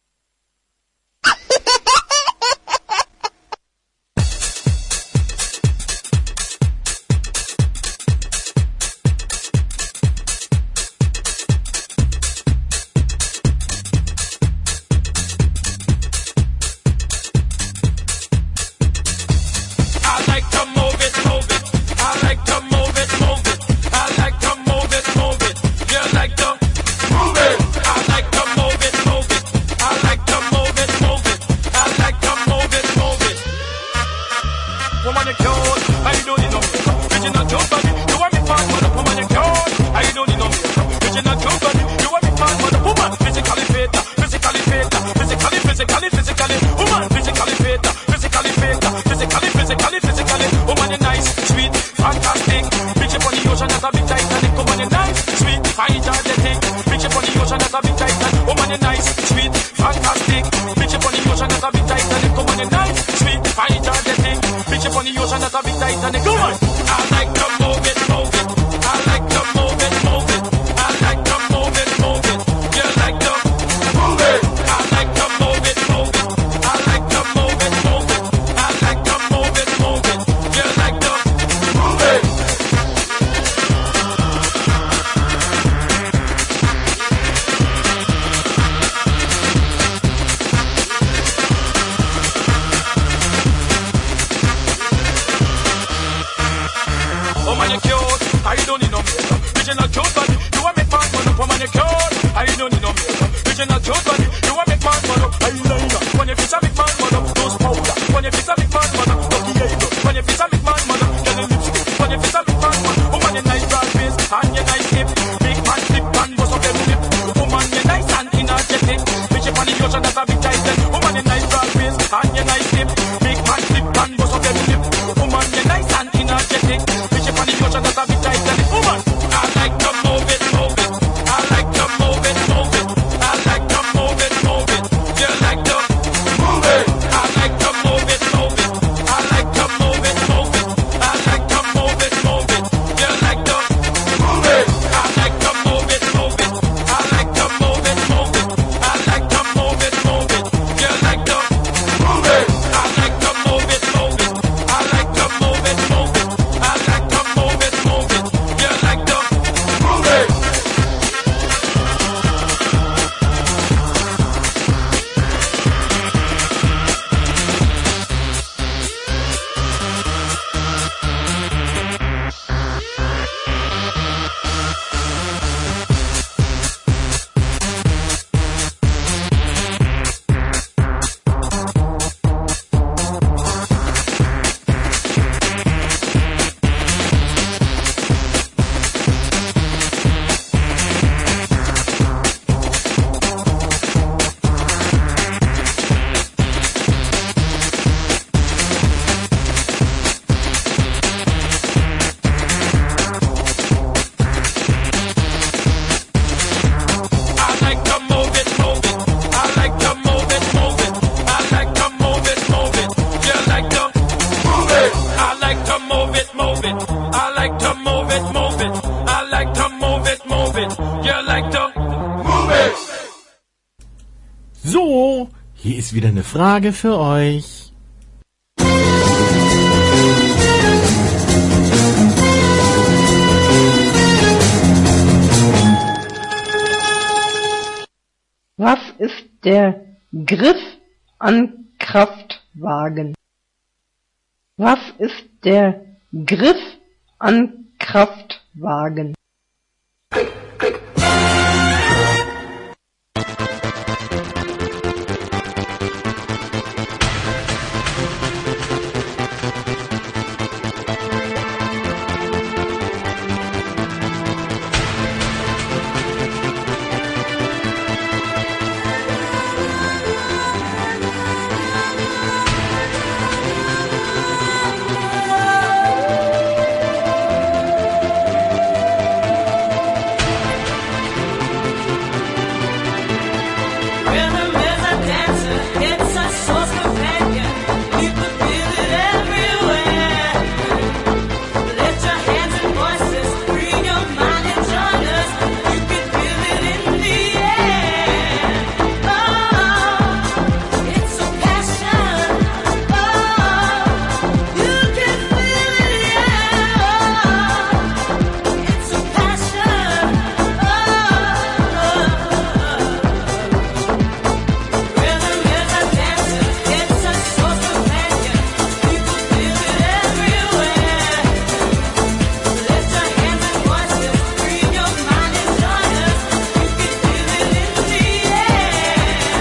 I like to move it, move it. I like to move it, move it. I like to move it, move it. You like to move it. I like to move it, move it. I like to move it, move it. I like to move it, move it. Woman, you cute. I don't need no makeup. Original cute body. You want me fast, mother. Woman, you cute. I don't need no makeup. Original cute body. You want me fast, mother. Woman, physically fit, physically fit, physically. Woman, physically fit, physically fit, physically. Woman, you nice, sweet, fantastic. Bitch up on the ocean, that's a big Titanic. Woman, you nice, sweet, fine, energetic. Bitch up on the ocean, that's a big Titanic. Woman, you nice, sweet, fantastic. Bitch up on the ocean, that's a big Titanic. Woman, you nice, sweet, fine, energetic. Bitch up on the ocean, that's a big Titanic. Woman, I like to move it, move it. I like to move it, move it. I like to move it, move it. You like to move it. I like to move it, move it. I like to move it, move it. I like to move it, move it. You like to move it. Woman, you cute. I don't need no makeup. Original cute body. You want make man fun up. Woman, you cute. I don't need no makeup. Original cute body. You want make man fun up. Eyeliner. When you fix a big man fun up. Those powder. When you fix a big man fun up. Lucky eyebrow. When you fix a big man fun up. Get a lipstick. When you fix a big man fun up. Woman, you nice broad face. And you nice hip. Big man slip and bust up every lip. Woman, you nice and energetic. Bitch up on the ocean, that's a big title. Woman, you nice broad face. And you nice hip. Big man slip and bust up every lip. Woman, you nice and energetic. Bitch up on the ocean, that's a big title. Woman, I like to move it, move it. I like to move it, move it. I like to move it, move it. You like to move it. I like to move it, move it. I like to move it, move it. I like to move it, move it. like to move it, move it. I like to move it, move it. You like to move it. So, hier ist wieder eine Frage für euch. Was ist der Griff an Kraftwagen? Was ist der Griff an Kraftwagen? Rhythm is a dancer, it's a soul's companion. You can feel it everywhere. Lift your hands and voices, free your mind and join us. You can feel it in the air. Oh, it's a passion. Oh, you can feel it, yeah. It's a passion. Rhythm is a dancer, it's a soul's companion. People feel it everywhere. Lift your hands and voices, free your mind and join us. You can feel it in the air.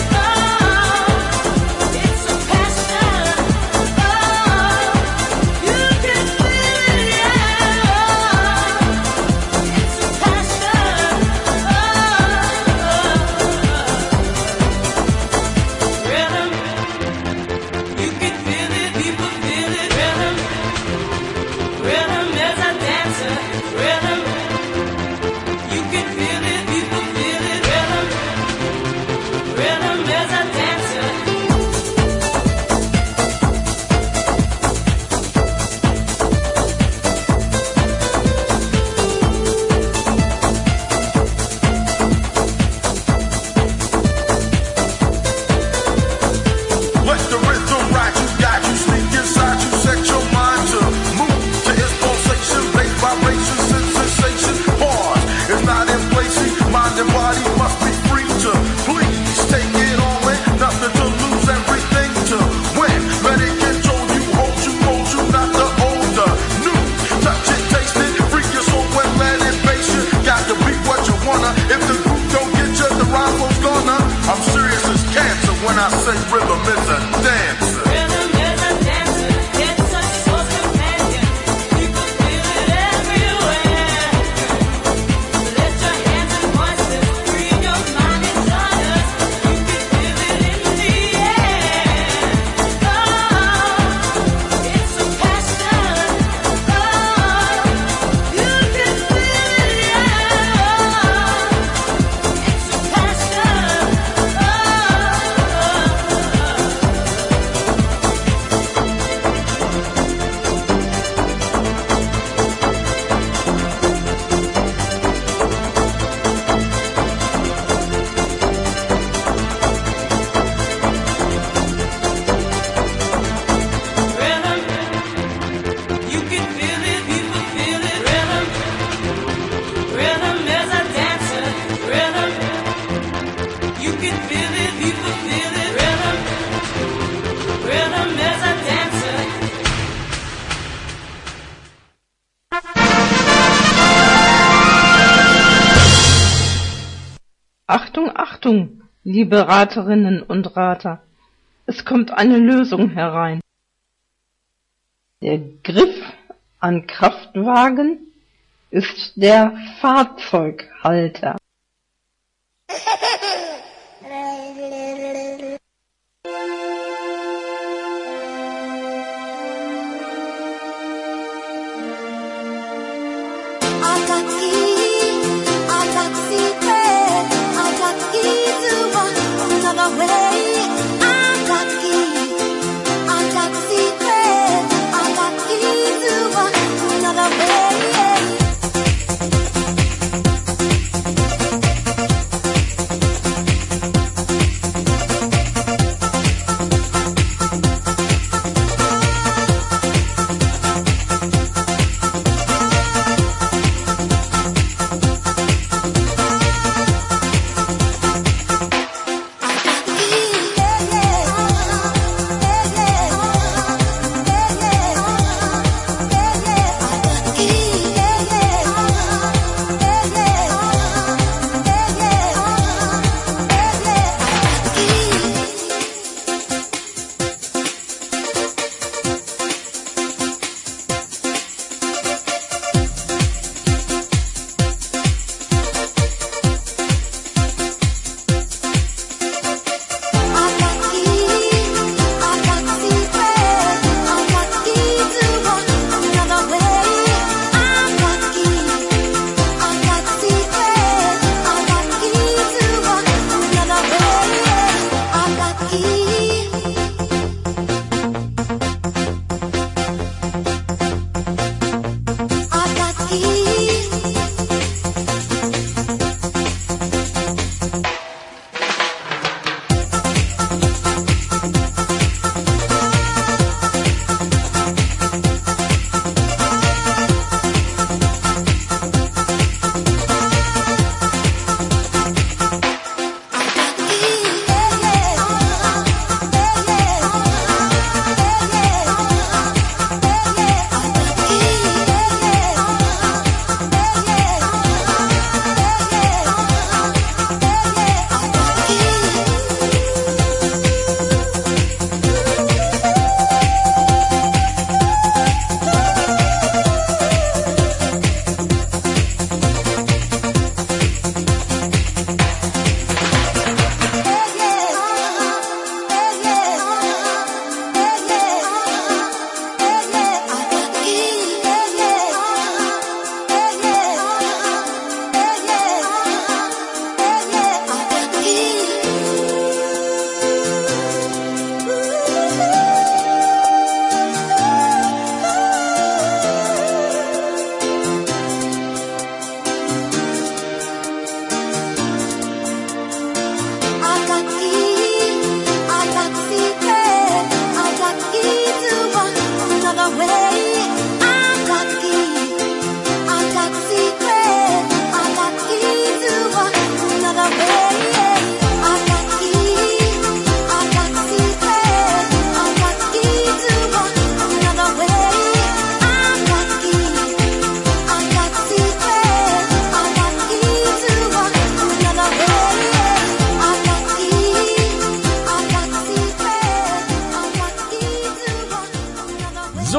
Oh, it's a passion. Oh, you can feel it, yeah. It's a passion. Rhythm, you can feel it, people feel it. Rhythm is a dancer. Rhythm, you can feel it, people feel it. Rhythm is a dancer. Let the rhythm ride you, guide you, sneak inside you, set your mind to move to its pulsation, bass vibration, sensation. Pause, it's not in place. Mind and body must be free to please take it all in. Nothing to lose, everything to win. Let it control you, hold you, not the older. New, touch it, taste it, freak your soul and let it base you. Got to be what you wanna. If the group don't get you, the rival's gonna. I'm serious as cancer when I say rhythm is a dancer. Rhythm is a dancer, it's a soul's companion. People feel it everywhere. Lift your hands and voices, free your mind and join us. You can feel it in the air. Oh, it's a passion. Oh, you can feel it, yeah. It's a passion. Rhythm, you can feel it, people feel it. Rhythm is a dancer. Rhythm, you can feel it, people feel it. Rhythm is a dancer. Achtung, Achtung, liebe Raterinnen und Rater. Es kommt eine Lösung herein. Der Griff an Kraftwagen ist der Fahrzeughalter. Another way.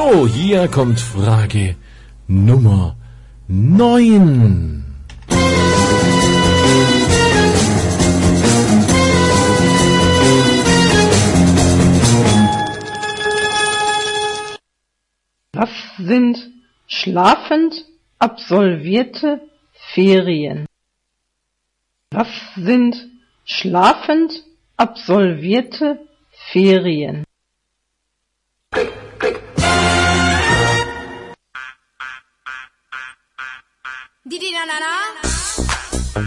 So, hier kommt Frage Nummer 9. Was sind schlafend absolvierte Ferien? Was sind schlafend absolvierte Ferien? Didi na na na.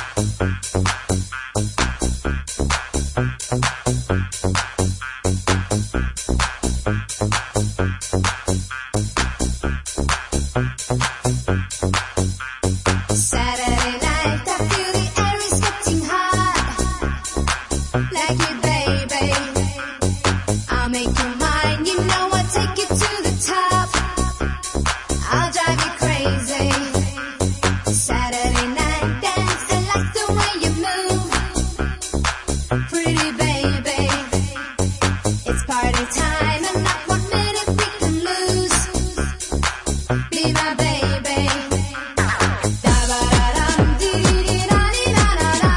Saturday night, I feel the air is getting hot. Like it, baby. I'll make you mine. You know I'll take you to the top. I'll drive you crazy. Saturday night dance, I like the way you move. Pretty baby. It's party time and not 1 minute we can lose. Be my baby. Da-ba-da-dum, dee-dee-da-dee-da-da-da.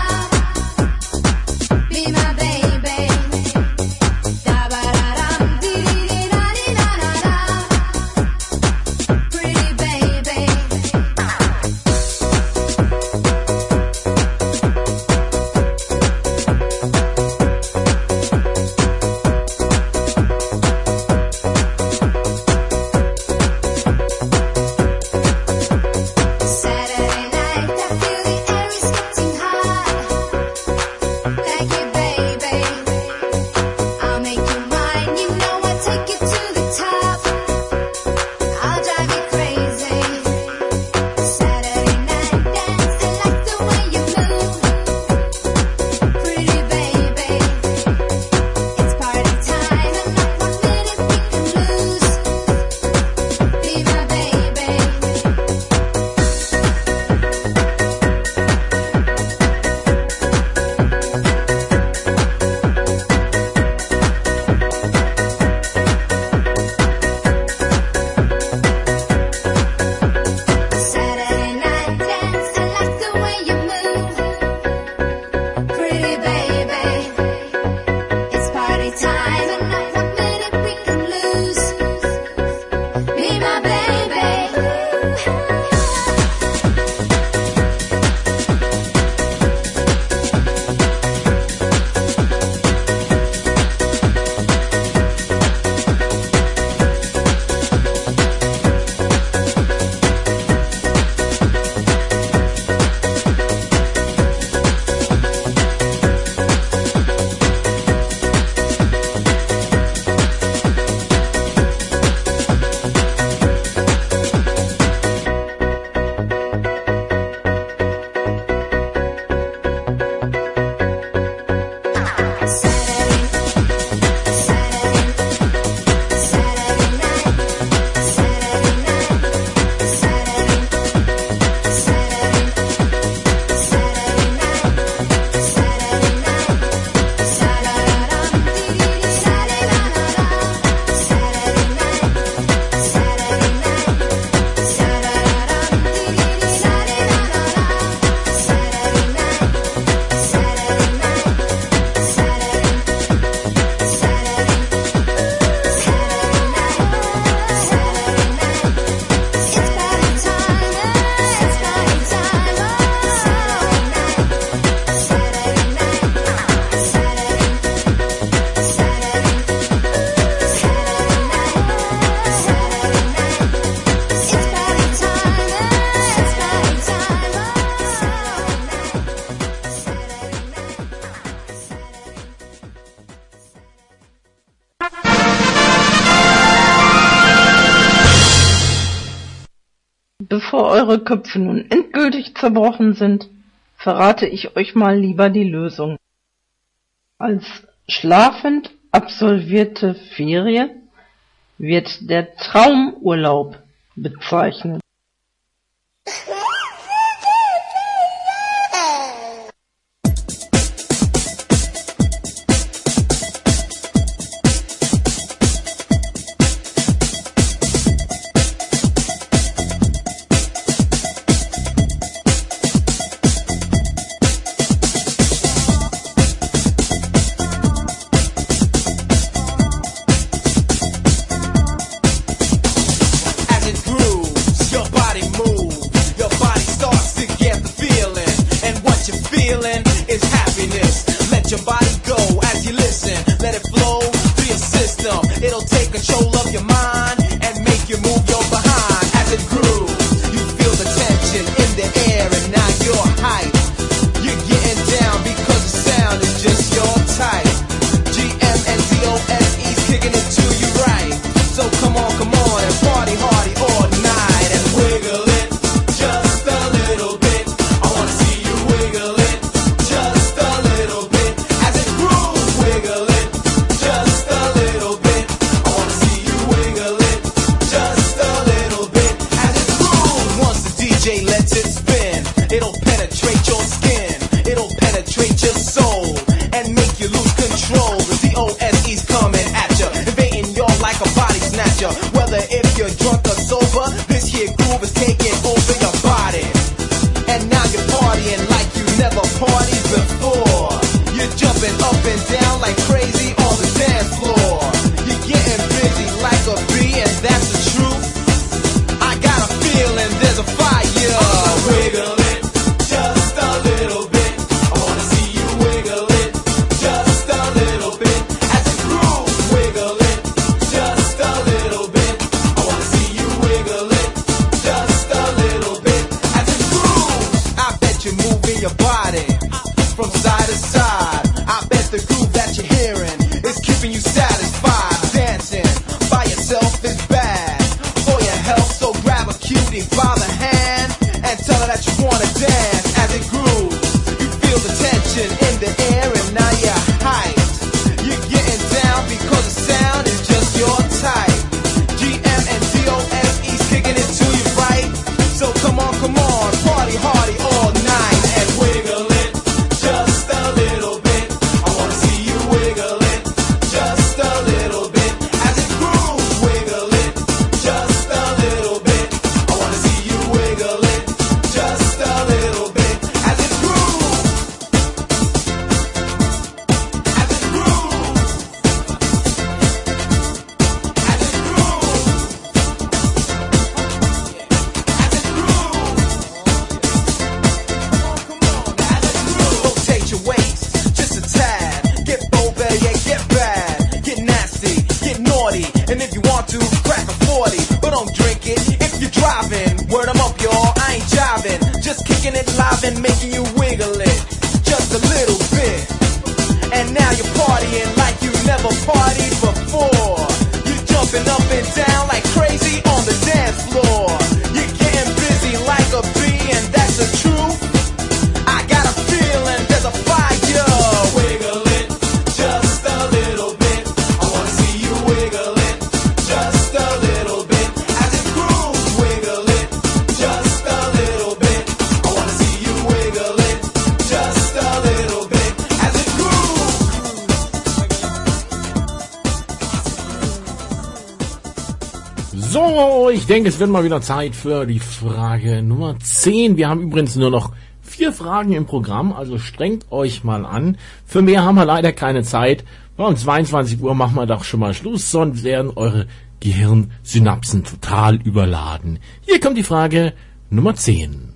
Be my baby. Da-ba-da-dum, dee-dee-da-dee-da-da-da. Pretty baby. Saturday night, I feel the air is getting hot. Like it, baby. I'll make you mine. You know I'll take you to the top. I'll drive you crazy. Saturday night dance, I like the way you move. Pretty baby. It's party time and not 1 minute we can lose. Be my baby. Saturday night dance, I like the way you move. Pretty baby. It's party time and not 1 minute we can lose. Be my baby. Bevor eure Köpfe nun endgültig zerbrochen sind, verrate ich euch mal lieber die Lösung. Als schlafend absolvierte Ferie wird der Traumurlaub bezeichnet. DJ lets it spin. It'll penetrate your skin. It'll penetrate your soul and make you lose control. The DOSE's coming at ya, invading your like a body snatcher. Whether if you're drunk or sober, this here groove is taking over your body. And now you're partying like you never partied before. You're jumping up and down like crazy on the dance floor. You're getting busy like a bee, and that's the truth. I got a feeling there's a fire. Wiggle it just a little bit. I wanna see you wiggle it just a little bit. As it grooves, wiggle it just a little bit. I wanna see you wiggle it just a little bit. As it grooves, I bet you're moving your body from side to side. I bet the groove that you're hearing is keeping you satisfied. Dancing by yourself is bad for your health, so grab a cutie by the hand and tell her that you wanna dance. As it grooves, you feel the tension in the air, and now you're hyped. You're getting down because the sound is just your type. GM and DOSE's kicking it to you right. So come on, party hardy all night and wiggle it just a little bit. I wanna see you wiggle it just a little bit. As it grooves, wiggle it just a little bit. I wanna see you wiggle it just a little bit. As it grooves, as it grooves, as it grooves, as it grooves. Rotate your waist just a tad. Get bold, better yet get bad. Get nasty, get naughty, and if you want to, crack a 40. But don't drink it if you're driving. Word 'em up, y'all, I ain't jiving. Just kicking it live and making you wiggle it just a little bit. And now you're partying like you never partied before. You're jumping up and down like crazy on the dance floor. You're getting busy like a bee, and that's the truth. I got a feeling there's a fire. Wiggle it just a little bit. I wanna see you wiggle it just a little bit. As it grooves, wiggle it just a little bit. I wanna see you wiggle it just a little bit. As it grooves. So, ich denke, es wird mal wieder Zeit für die Frage Nummer 10. Wir haben übrigens nur noch 4 Fragen im Programm, also strengt euch mal an. Für mehr haben wir leider keine Zeit. Um 22 Uhr machen wir doch schon mal Schluss, sonst werden eure Gehirnsynapsen total überladen. Hier kommt die Frage Nummer 10.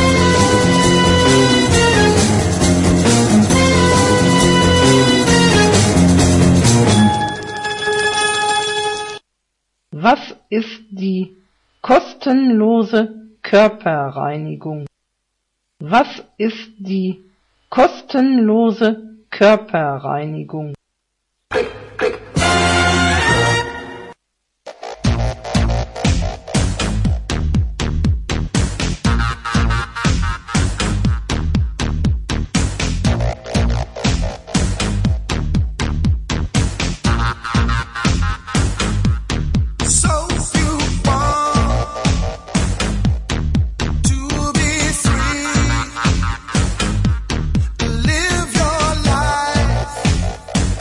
Was ist die kostenlose Körperreinigung? Was ist die kostenlose Körperreinigung? So you want to be free, live your life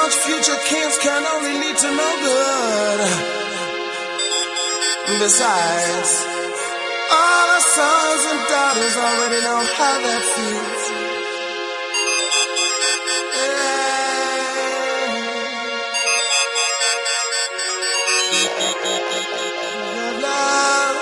such future kings can only lead to no good. Besides, all our sons and daughters already know how that feels. Love.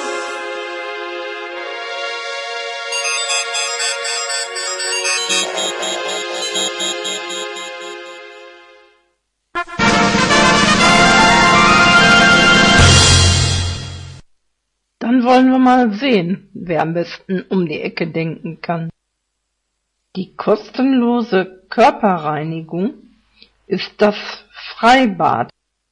Dann wollen wir mal sehen, wer am besten um die Ecke denken kann. Die kostenlose Körperreinigung ist das Freibad.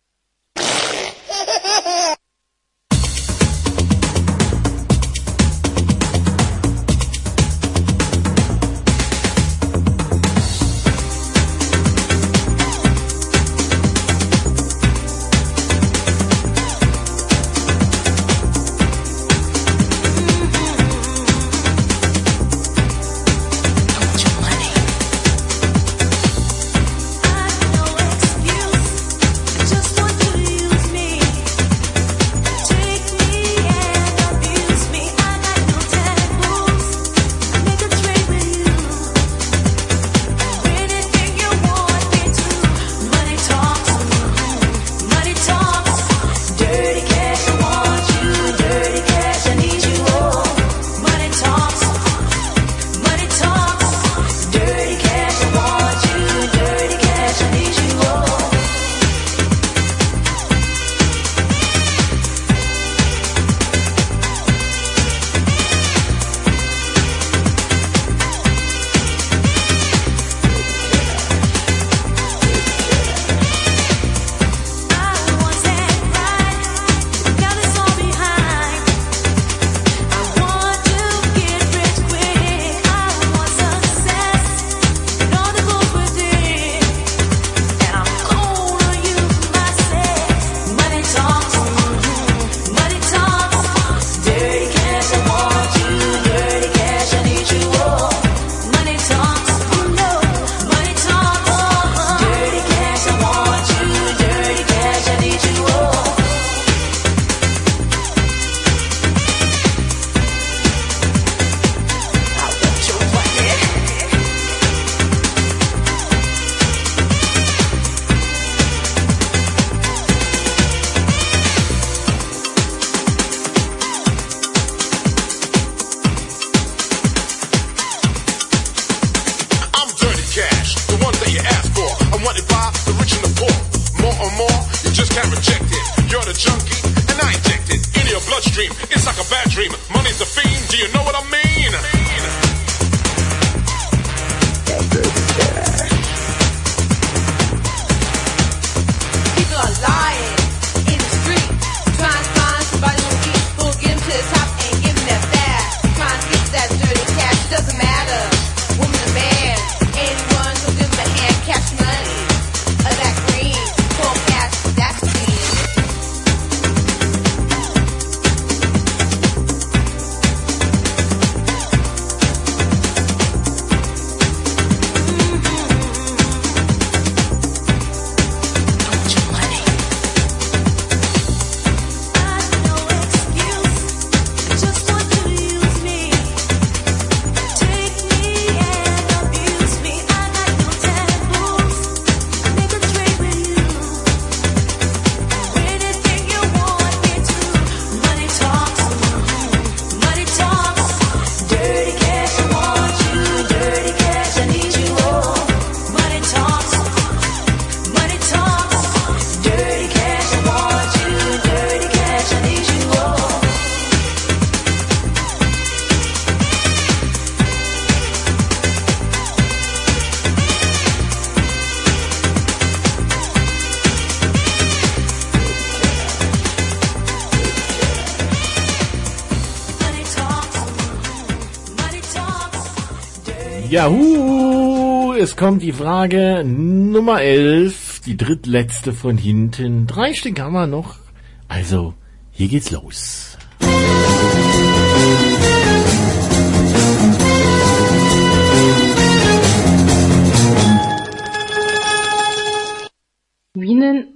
Juhu, es kommt die Frage Nummer 11, die drittletzte von hinten. 3 Stück haben wir noch. Also, hier geht's los.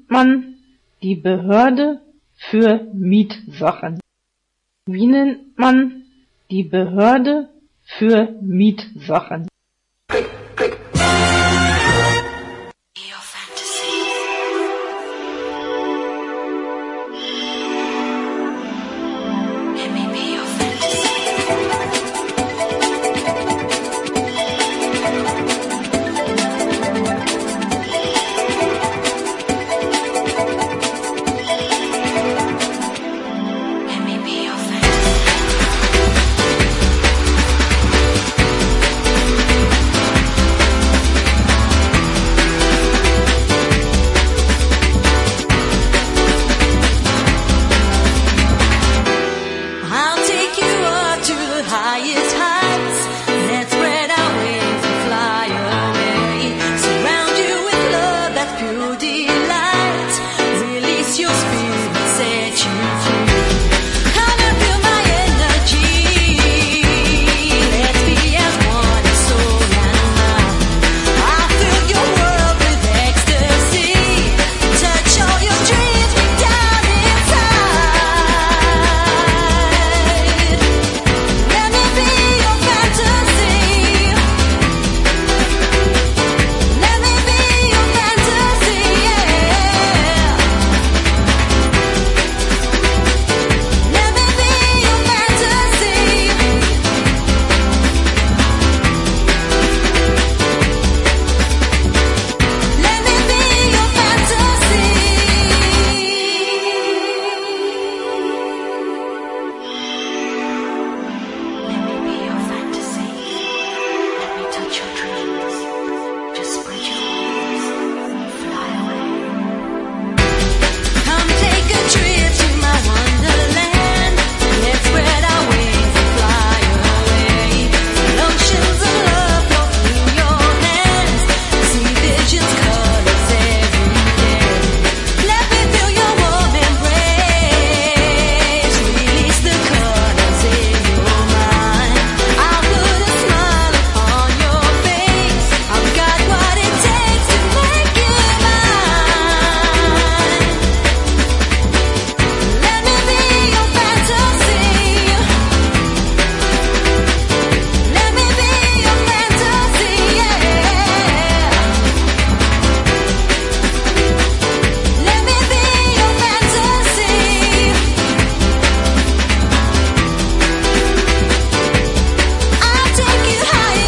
man die Behörde für Mietsachen? Wie nennt man die Behörde für Mietsachen? I'll take you up to the highest heights. Let's spread our wings and fly away. Surround you with love that's pure delight. Release your spirit, set you free. Come and feel my energy. Let's be as one in soul and mind. I'll fill your world with ecstasy. Touch all your dreams down inside. Let me be your fantasy. Let me be your fantasy, yeah. Let me be your fantasy. Let me be your fantasy. Let me be your fantasy. Let me touch your dreams. Just spread your wings, fly away. Come take a trip to my wonderland. Let's spread our wings and fly away. Oceans of love flow through your hands. See visions, colors every day. Let me feel your warm embrace. Release the colors in your mind. I'll put a smile upon your face. I've got what it takes to make you mine. Let me be your fantasy. Let me be your fantasy, yeah. Let me be your fantasy. I'll take you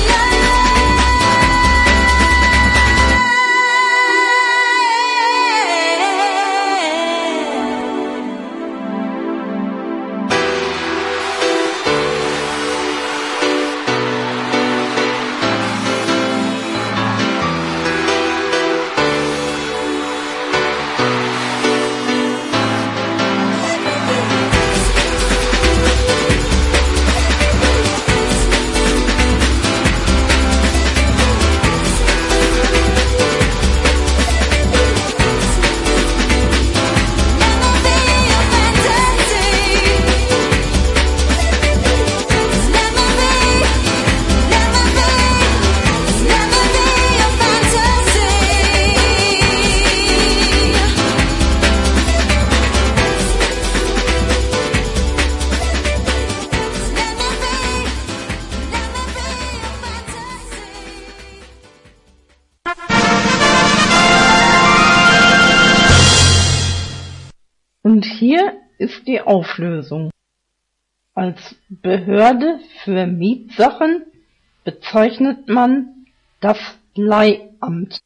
Und hier ist die Auflösung. Als Behörde für Mietsachen bezeichnet man das Leihamt.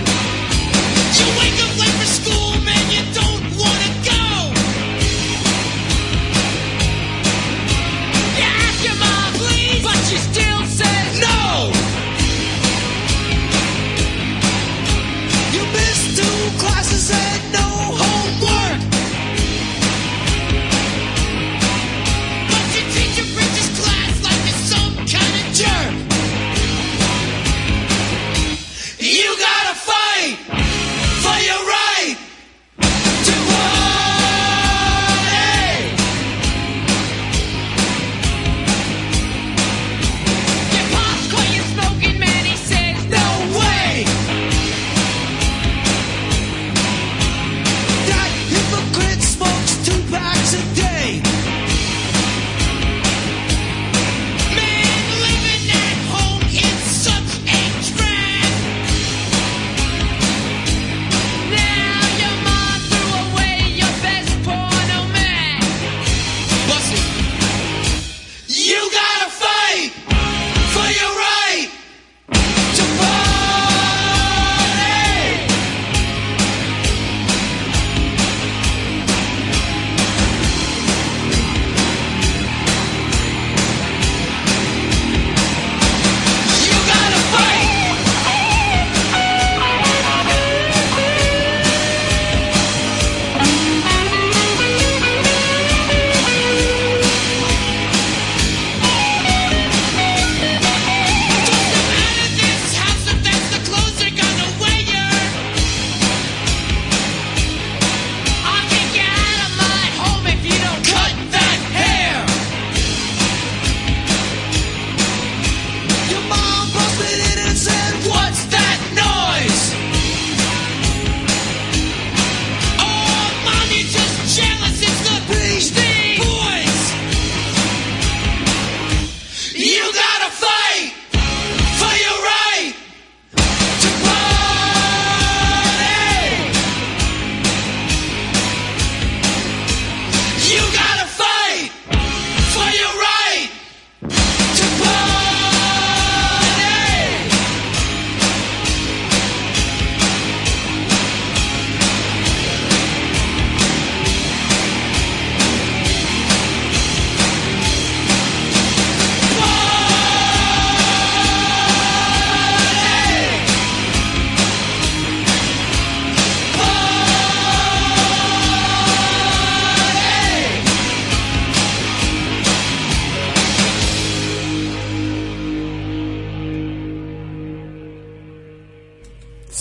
You wake up late for school, man, you don't wanna go.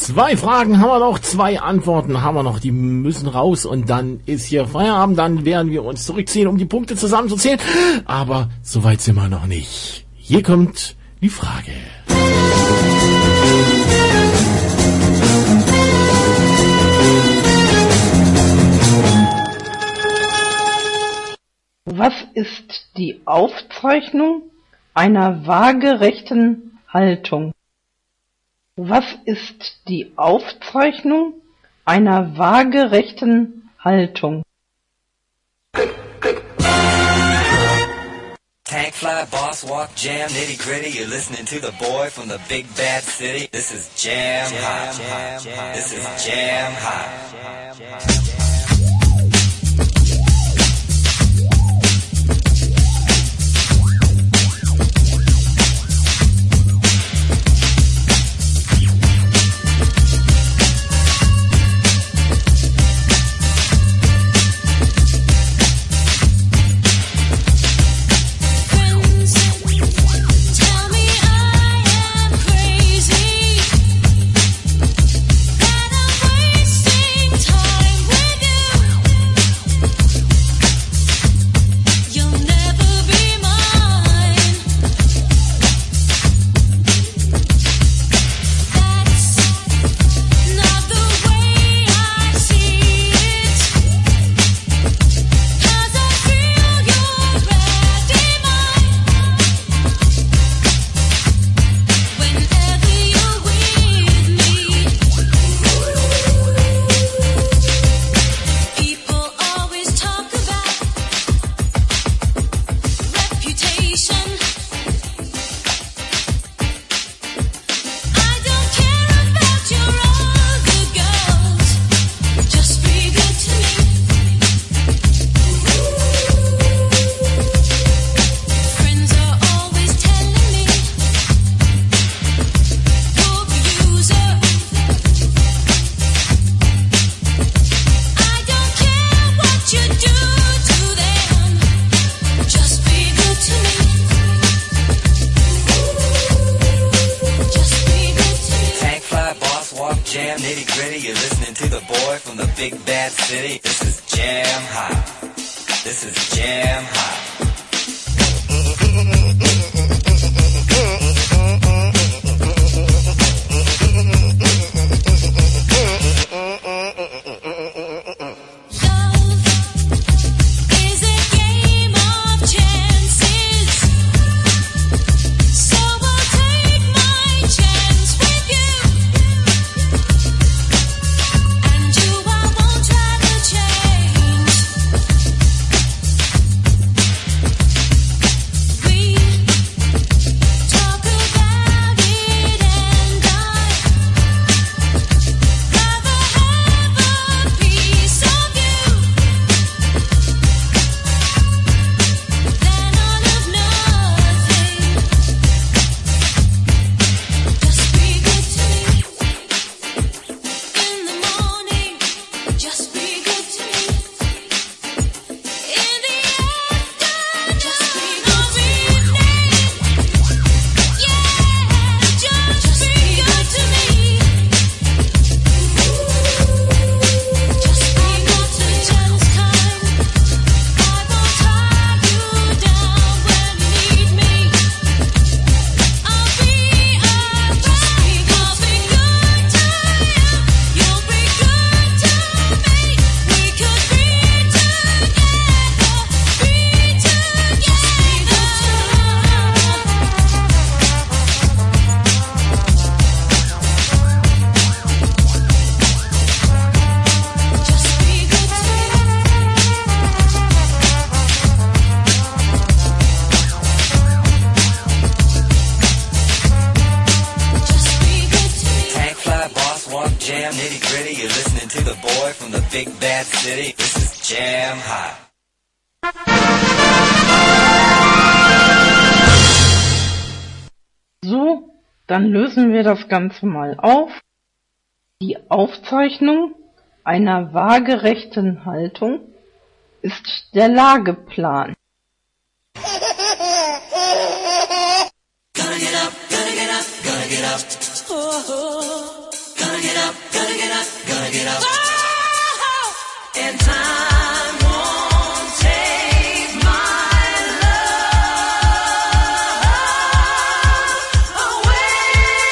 2 Fragen haben wir noch, 2 Antworten haben wir noch, die müssen raus und dann ist hier Feierabend, dann werden wir uns zurückziehen, um die Punkte zusammenzuzählen, aber soweit sind wir noch nicht. Hier kommt die Frage. Was ist die Aufzeichnung einer waagerechten Haltung? Was ist die Aufzeichnung einer waagerechten Haltung? Tank fly, boss walk, jam, nitty gritty. You're listening to the boy from the big bad city. This is Jam Hot. This is Jam Hot. Tell me I am crazy, that I'm wasting time with you. You'll never be mine. That's not the way I see it. 'Cause I feel you're ready mine. Whenever you're with me, people always talk about reputation. I don't care about your other girls. Just be good to me. Friends are always telling me you're a user. I don't care what you do to them. Just be good to me. Just be good to me. Tank fly, boss walk, jam, nitty gritty. You're listening to the boy from the big bad city. This is Jam Hot. This is Jam Hot. Love is a game of chances, so I'll take my chance with you. And you, I won't try to change. We talk about it, and I'd rather have a piece of you than all of nothing. Just be good to me in the morning. Just be good to me in the afternoon. Just be good to me. Yeah, just be good to me. Just be good to just kind. I won't tie you down when you need me. I'll be around. I'll be good to you. You'll be good to me. We could be Just be good to me. Just be good to me. Tank fly, boss walk, jam, nitty gritty. You're listening to the boy from the big bad city. This is Jam Hot. So, dann lösen wir das Ganze mal auf. Die Aufzeichnung einer waagerechten Haltung ist der Lageplan. Gonna get up, gonna get up, gonna get up. Oh, oh. Gonna get up. And time won't take my love away.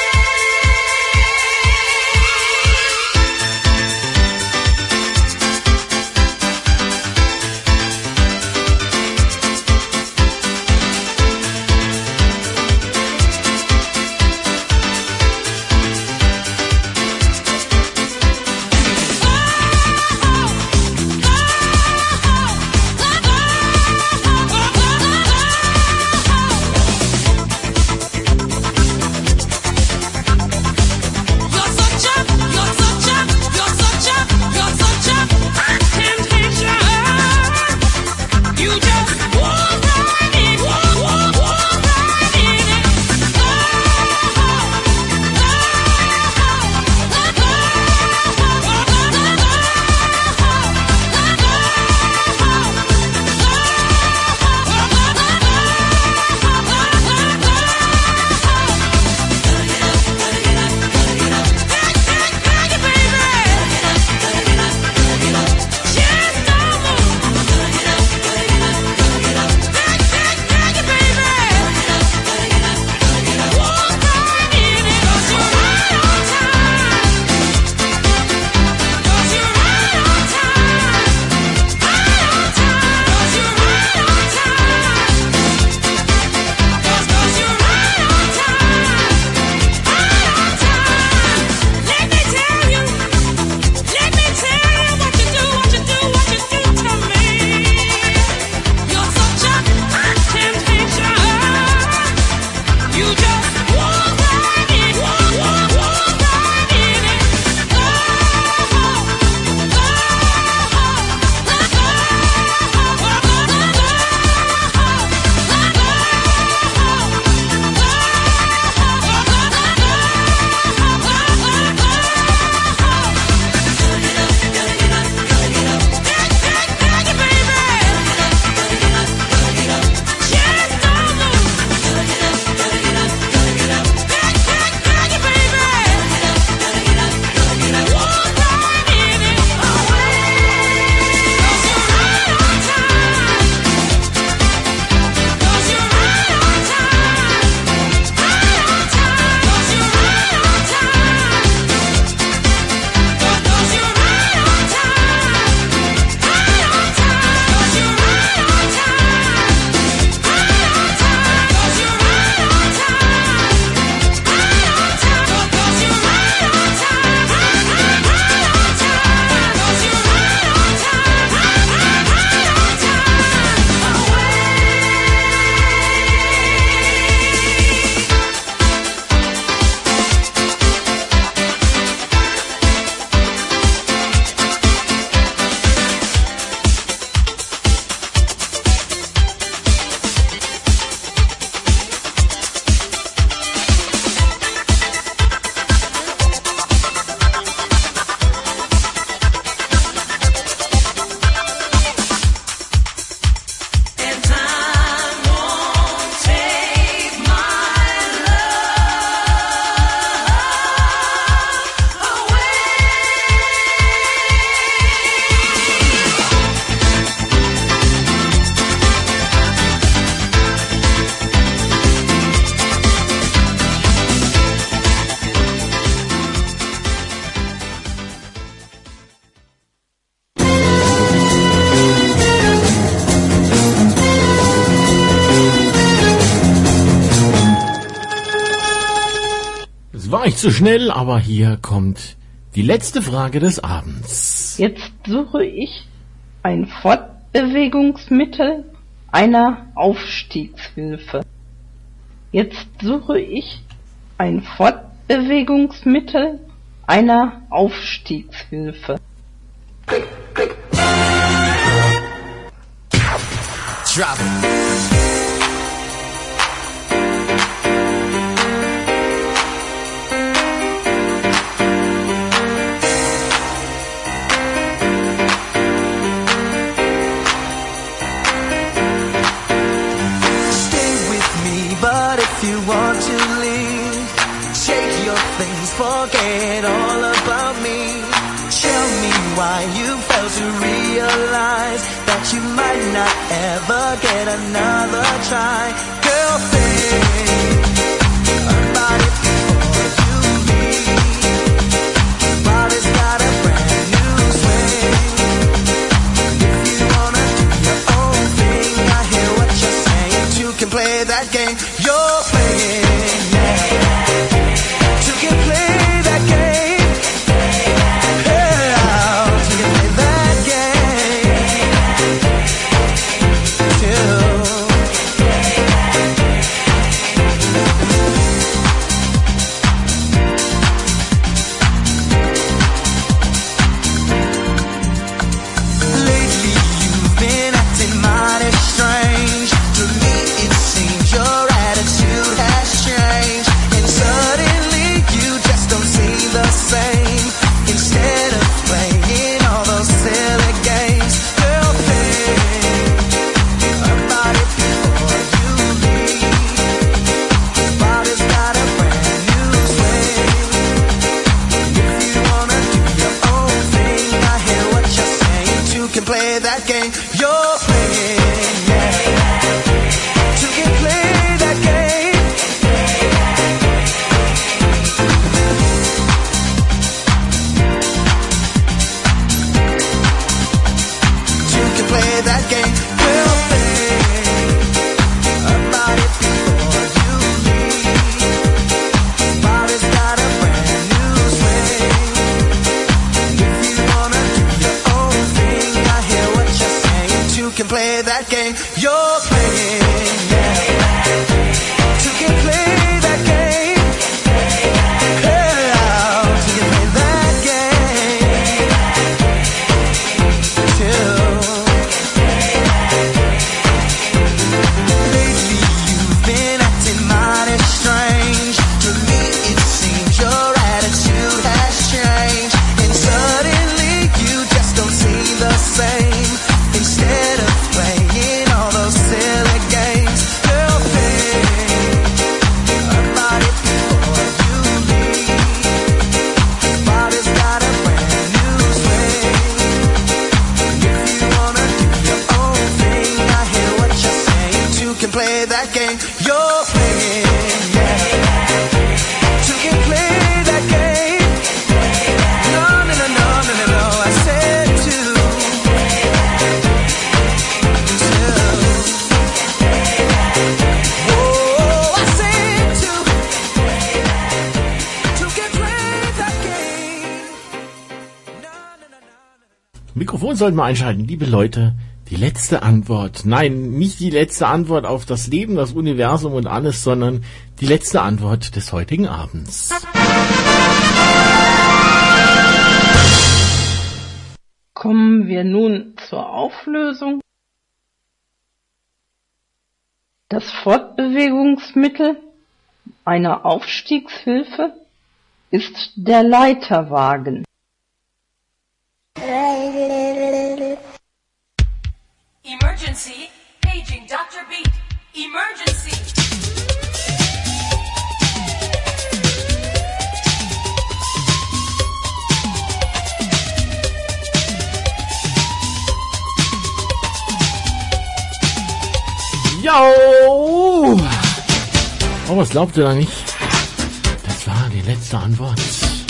War ich zu schnell, aber hier kommt die letzte Frage des Abends. Jetzt suche ich ein Fortbewegungsmittel einer Aufstiegshilfe. Jetzt suche ich ein Fortbewegungsmittel einer Aufstiegshilfe. Drop it. If you want to leave, shake your things, forget all about me. Check why you failed to realize that you might not ever get another try. Girl, think about it before you leave. Body's got a brand new swing. If you wanna do your own thing, I hear what you're saying. You can play that game you're playing, yeah. You can play that game. Yeah, you can play that game too. Lately you've been acting mighty strange. To me it seems your attitude has changed, and suddenly you just don't seem the same. Instead of playing all those silly games, girl, think about it before you leave. Body's got a brand new swing. If you wanna do your own thing, I hear what you're saying. You can play that game you're playing, yeah. You can play that game. You can play that game. Girl, think about it before you leave. Body's got a brand new swing. If you wanna do your own thing, I hear what you're saying. You can play that game you're playing, yeah. You can play that game. Yeah, you can play that game too. Lately you've been acting mighty strange. To me it seems your attitude has changed, and suddenly you just don't seem the same. Instead of playing all those silly games, girl, think about it before you leave. Body's got a brand new swing. If you wanna do your own thing, I hear what you're saying. You can play that game you're playing, yeah. You can play that game. No, no, no, no, no, no, no. I said to. Oh, I said to. You can play that game. No, no, no, no. Mikrofon sollten wir einschalten, liebe Leute. Die letzte Antwort. Nein, nicht die letzte Antwort auf das Leben, das Universum und alles, sondern die letzte Antwort des heutigen Abends. Kommen wir nun zur Auflösung. Das Fortbewegungsmittel einer Aufstiegshilfe ist der Leiterwagen. Emergency, paging Dr. Beat. Emergency. Jo! Oh, was glaubt ihr da nicht? Das war die letzte Antwort.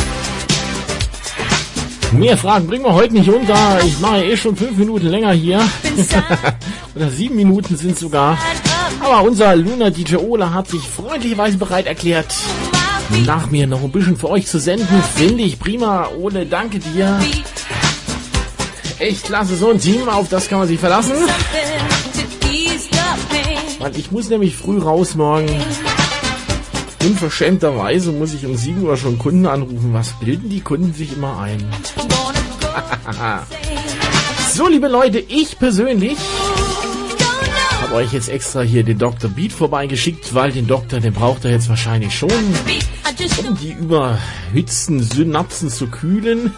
Mehr Fragen bringen wir heute nicht unter. Ich mache eh schon 5 Minuten länger hier. Oder 7 Minuten sind sogar. Aber unser Luna DJ Ola hat sich freundlicherweise bereit erklärt, nach mir noch ein bisschen für euch zu senden. Finde ich prima. Ole, danke dir. Echt klasse, so ein Team, auf das kann man sich verlassen. Weil ich muss nämlich früh raus morgen. Unverschämterweise muss ich um 7 Uhr schon Kunden anrufen. Was bilden die Kunden sich immer ein? So, liebe Leute, ich persönlich habe euch jetzt extra hier den Dr. Beat vorbeigeschickt, weil den Doktor, den braucht er jetzt wahrscheinlich schon, um die überhitzten Synapsen zu kühlen.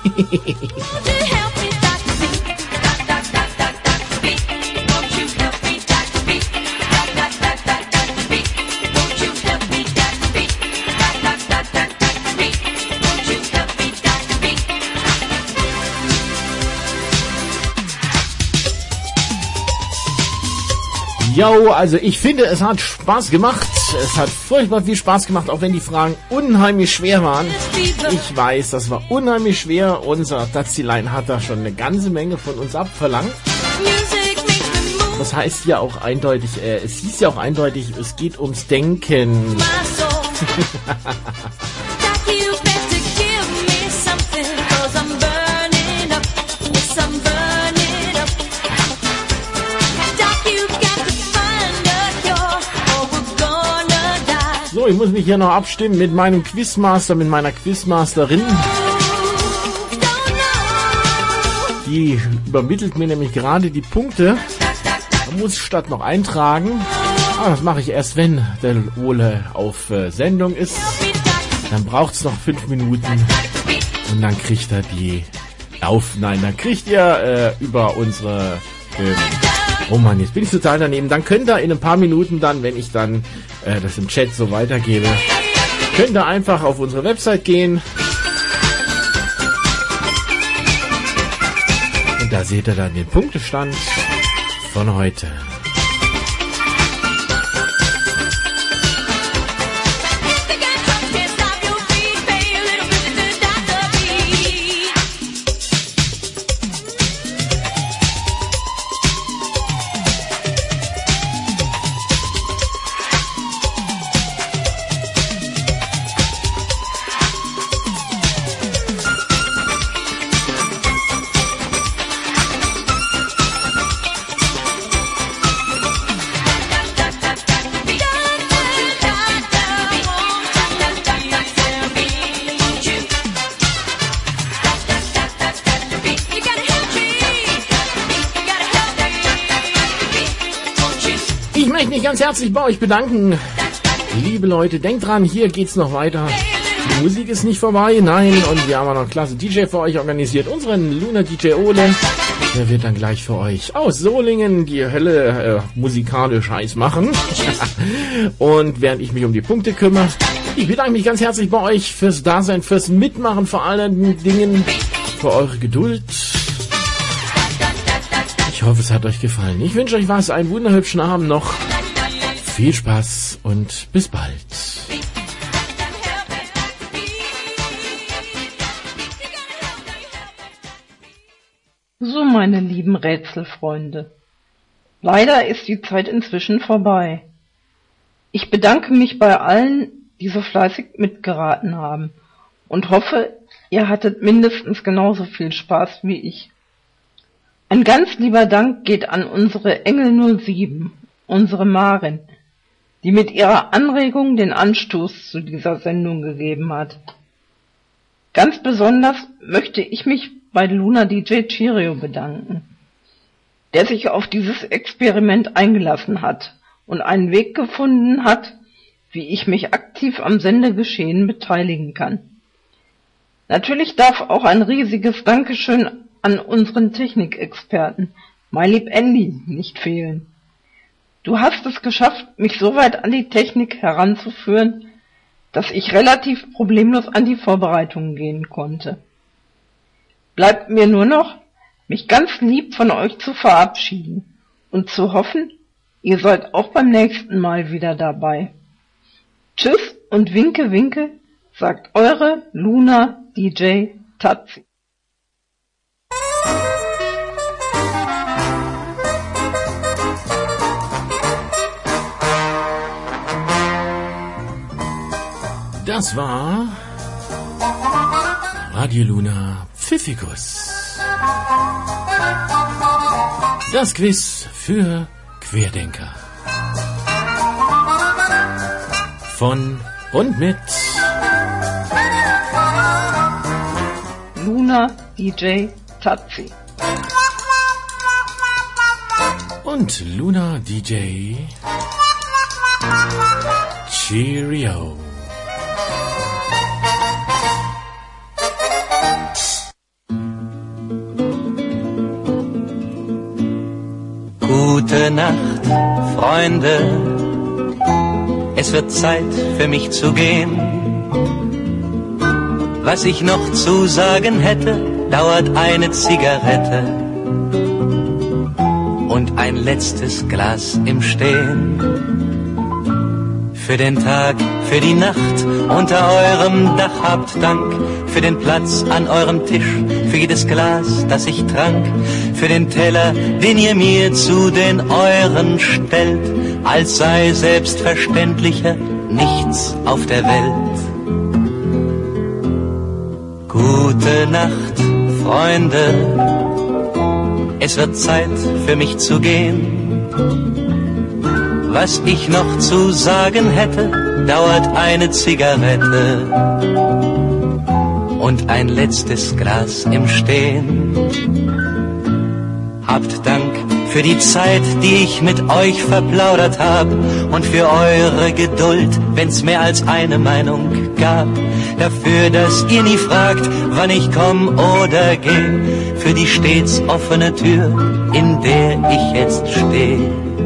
Jo, also ich finde, es hat Spaß gemacht. Es hat furchtbar viel Spaß gemacht, auch wenn die Fragen unheimlich schwer waren. Ich weiß, das war unheimlich schwer. Unser Tazilein hat da schon eine ganze Menge von uns abverlangt. Das heißt ja auch eindeutig, es hieß ja auch eindeutig, es geht ums Denken. So, ich muss mich hier noch abstimmen mit meinem Quizmaster, mit meiner Quizmasterin. Die übermittelt mir nämlich gerade die Punkte. Man muss statt noch eintragen. Aber das mache ich erst, wenn der Ole auf Sendung ist. Dann braucht es noch 5 Minuten. Und dann kriegt er die dann kriegt ihr über unsere... oh Mann, jetzt bin ich total daneben. Dann könnt ihr in ein paar Minuten dann, wenn ich dann das im Chat so weitergebe, könnt ihr einfach auf unsere Website gehen. Und da seht ihr dann den Punktestand von heute. Ganz herzlich bei euch bedanken. Liebe Leute, denkt dran, hier geht's noch weiter. Die Musik ist nicht vorbei, nein, und wir haben auch noch einen klasse DJ für euch organisiert, unseren Luna DJ Ole. Der wird dann gleich für euch aus Solingen die Hölle musikalisch heiß machen. Und während ich mich um die Punkte kümmere, ich bedanke mich ganz herzlich bei euch fürs Dasein, fürs Mitmachen, vor allen Dingen für eure Geduld. Ich hoffe, es hat euch gefallen. Ich wünsche euch was, einen wunderhübschen Abend noch. Viel Spaß und bis bald. So, meine lieben Rätselfreunde. Leider ist die Zeit inzwischen vorbei. Ich bedanke mich bei allen, die so fleißig mitgeraten haben und hoffe, ihr hattet mindestens genauso viel Spaß wie ich. Ein ganz lieber Dank geht an unsere Engel 07, unsere Marin, die mit ihrer Anregung den Anstoß zu dieser Sendung gegeben hat. Ganz besonders möchte ich mich bei Luna DJ Cheerio bedanken, der sich auf dieses Experiment eingelassen hat und einen Weg gefunden hat, wie ich mich aktiv am Sendegeschehen beteiligen kann. Natürlich darf auch ein riesiges Dankeschön an unseren Technikexperten, mein lieb Andy, nicht fehlen. Du hast es geschafft, mich so weit an die Technik heranzuführen, dass ich relativ problemlos an die Vorbereitungen gehen konnte. Bleibt mir nur noch, mich ganz lieb von euch zu verabschieden und zu hoffen, ihr seid auch beim nächsten Mal wieder dabei. Tschüss und Winke, Winke, sagt eure Luna DJ Tazi. Das war Radio Luna Pfiffikus. Das Quiz für Querdenker. Von und mit Luna DJ Tazi. Und Luna DJ Cheerio. Gute Nacht, Freunde. Es wird Zeit für mich zu gehen. Was ich noch zu sagen hätte, dauert eine Zigarette. und ein letztes Glas im Stehen. Für den Tag, für die Nacht unter eurem Dach habt Dank, für den Platz an eurem Tisch, für jedes Glas, das ich trank, für den Teller, den ihr mir zu den euren stellt, als sei selbstverständlicher nichts auf der Welt. Gute Nacht, Freunde, es wird Zeit für mich zu gehen. Was ich noch zu sagen hätte, dauert eine Zigarette und ein letztes Glas im Stehen. Habt Dank für die Zeit, die ich mit euch verplaudert hab und für eure Geduld, wenn's mehr als eine Meinung gab. Dafür, dass ihr nie fragt, wann ich komm oder geh, für die stets offene Tür, in der ich jetzt steh.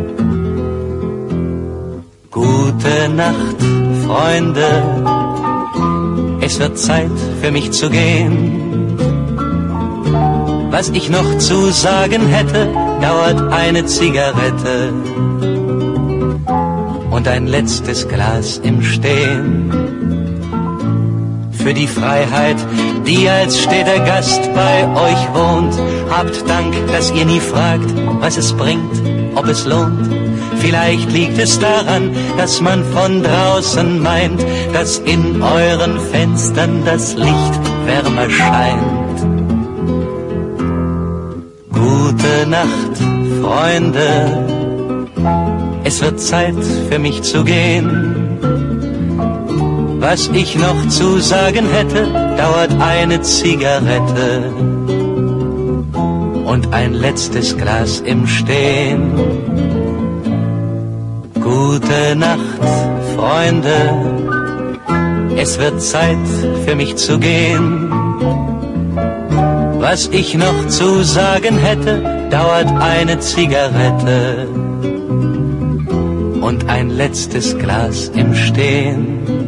Gute Nacht, Freunde, es wird Zeit für mich zu gehen. Was ich noch zu sagen hätte, dauert eine Zigarette und ein letztes Glas im Stehen. Für die Freiheit, die als steter Gast bei euch wohnt, habt Dank, dass ihr nie fragt, was es bringt, ob es lohnt. Vielleicht liegt es daran, dass man von draußen meint, dass in euren Fenstern das Licht wärmer scheint. Gute Nacht, Freunde, es wird Zeit für mich zu gehen. Was ich noch zu sagen hätte, dauert eine Zigarette und ein letztes Glas im Stehen. Gute Nacht, Freunde, es wird Zeit für mich zu gehen. Was ich noch zu sagen hätte, dauert eine Zigarette und ein letztes Glas im Stehen.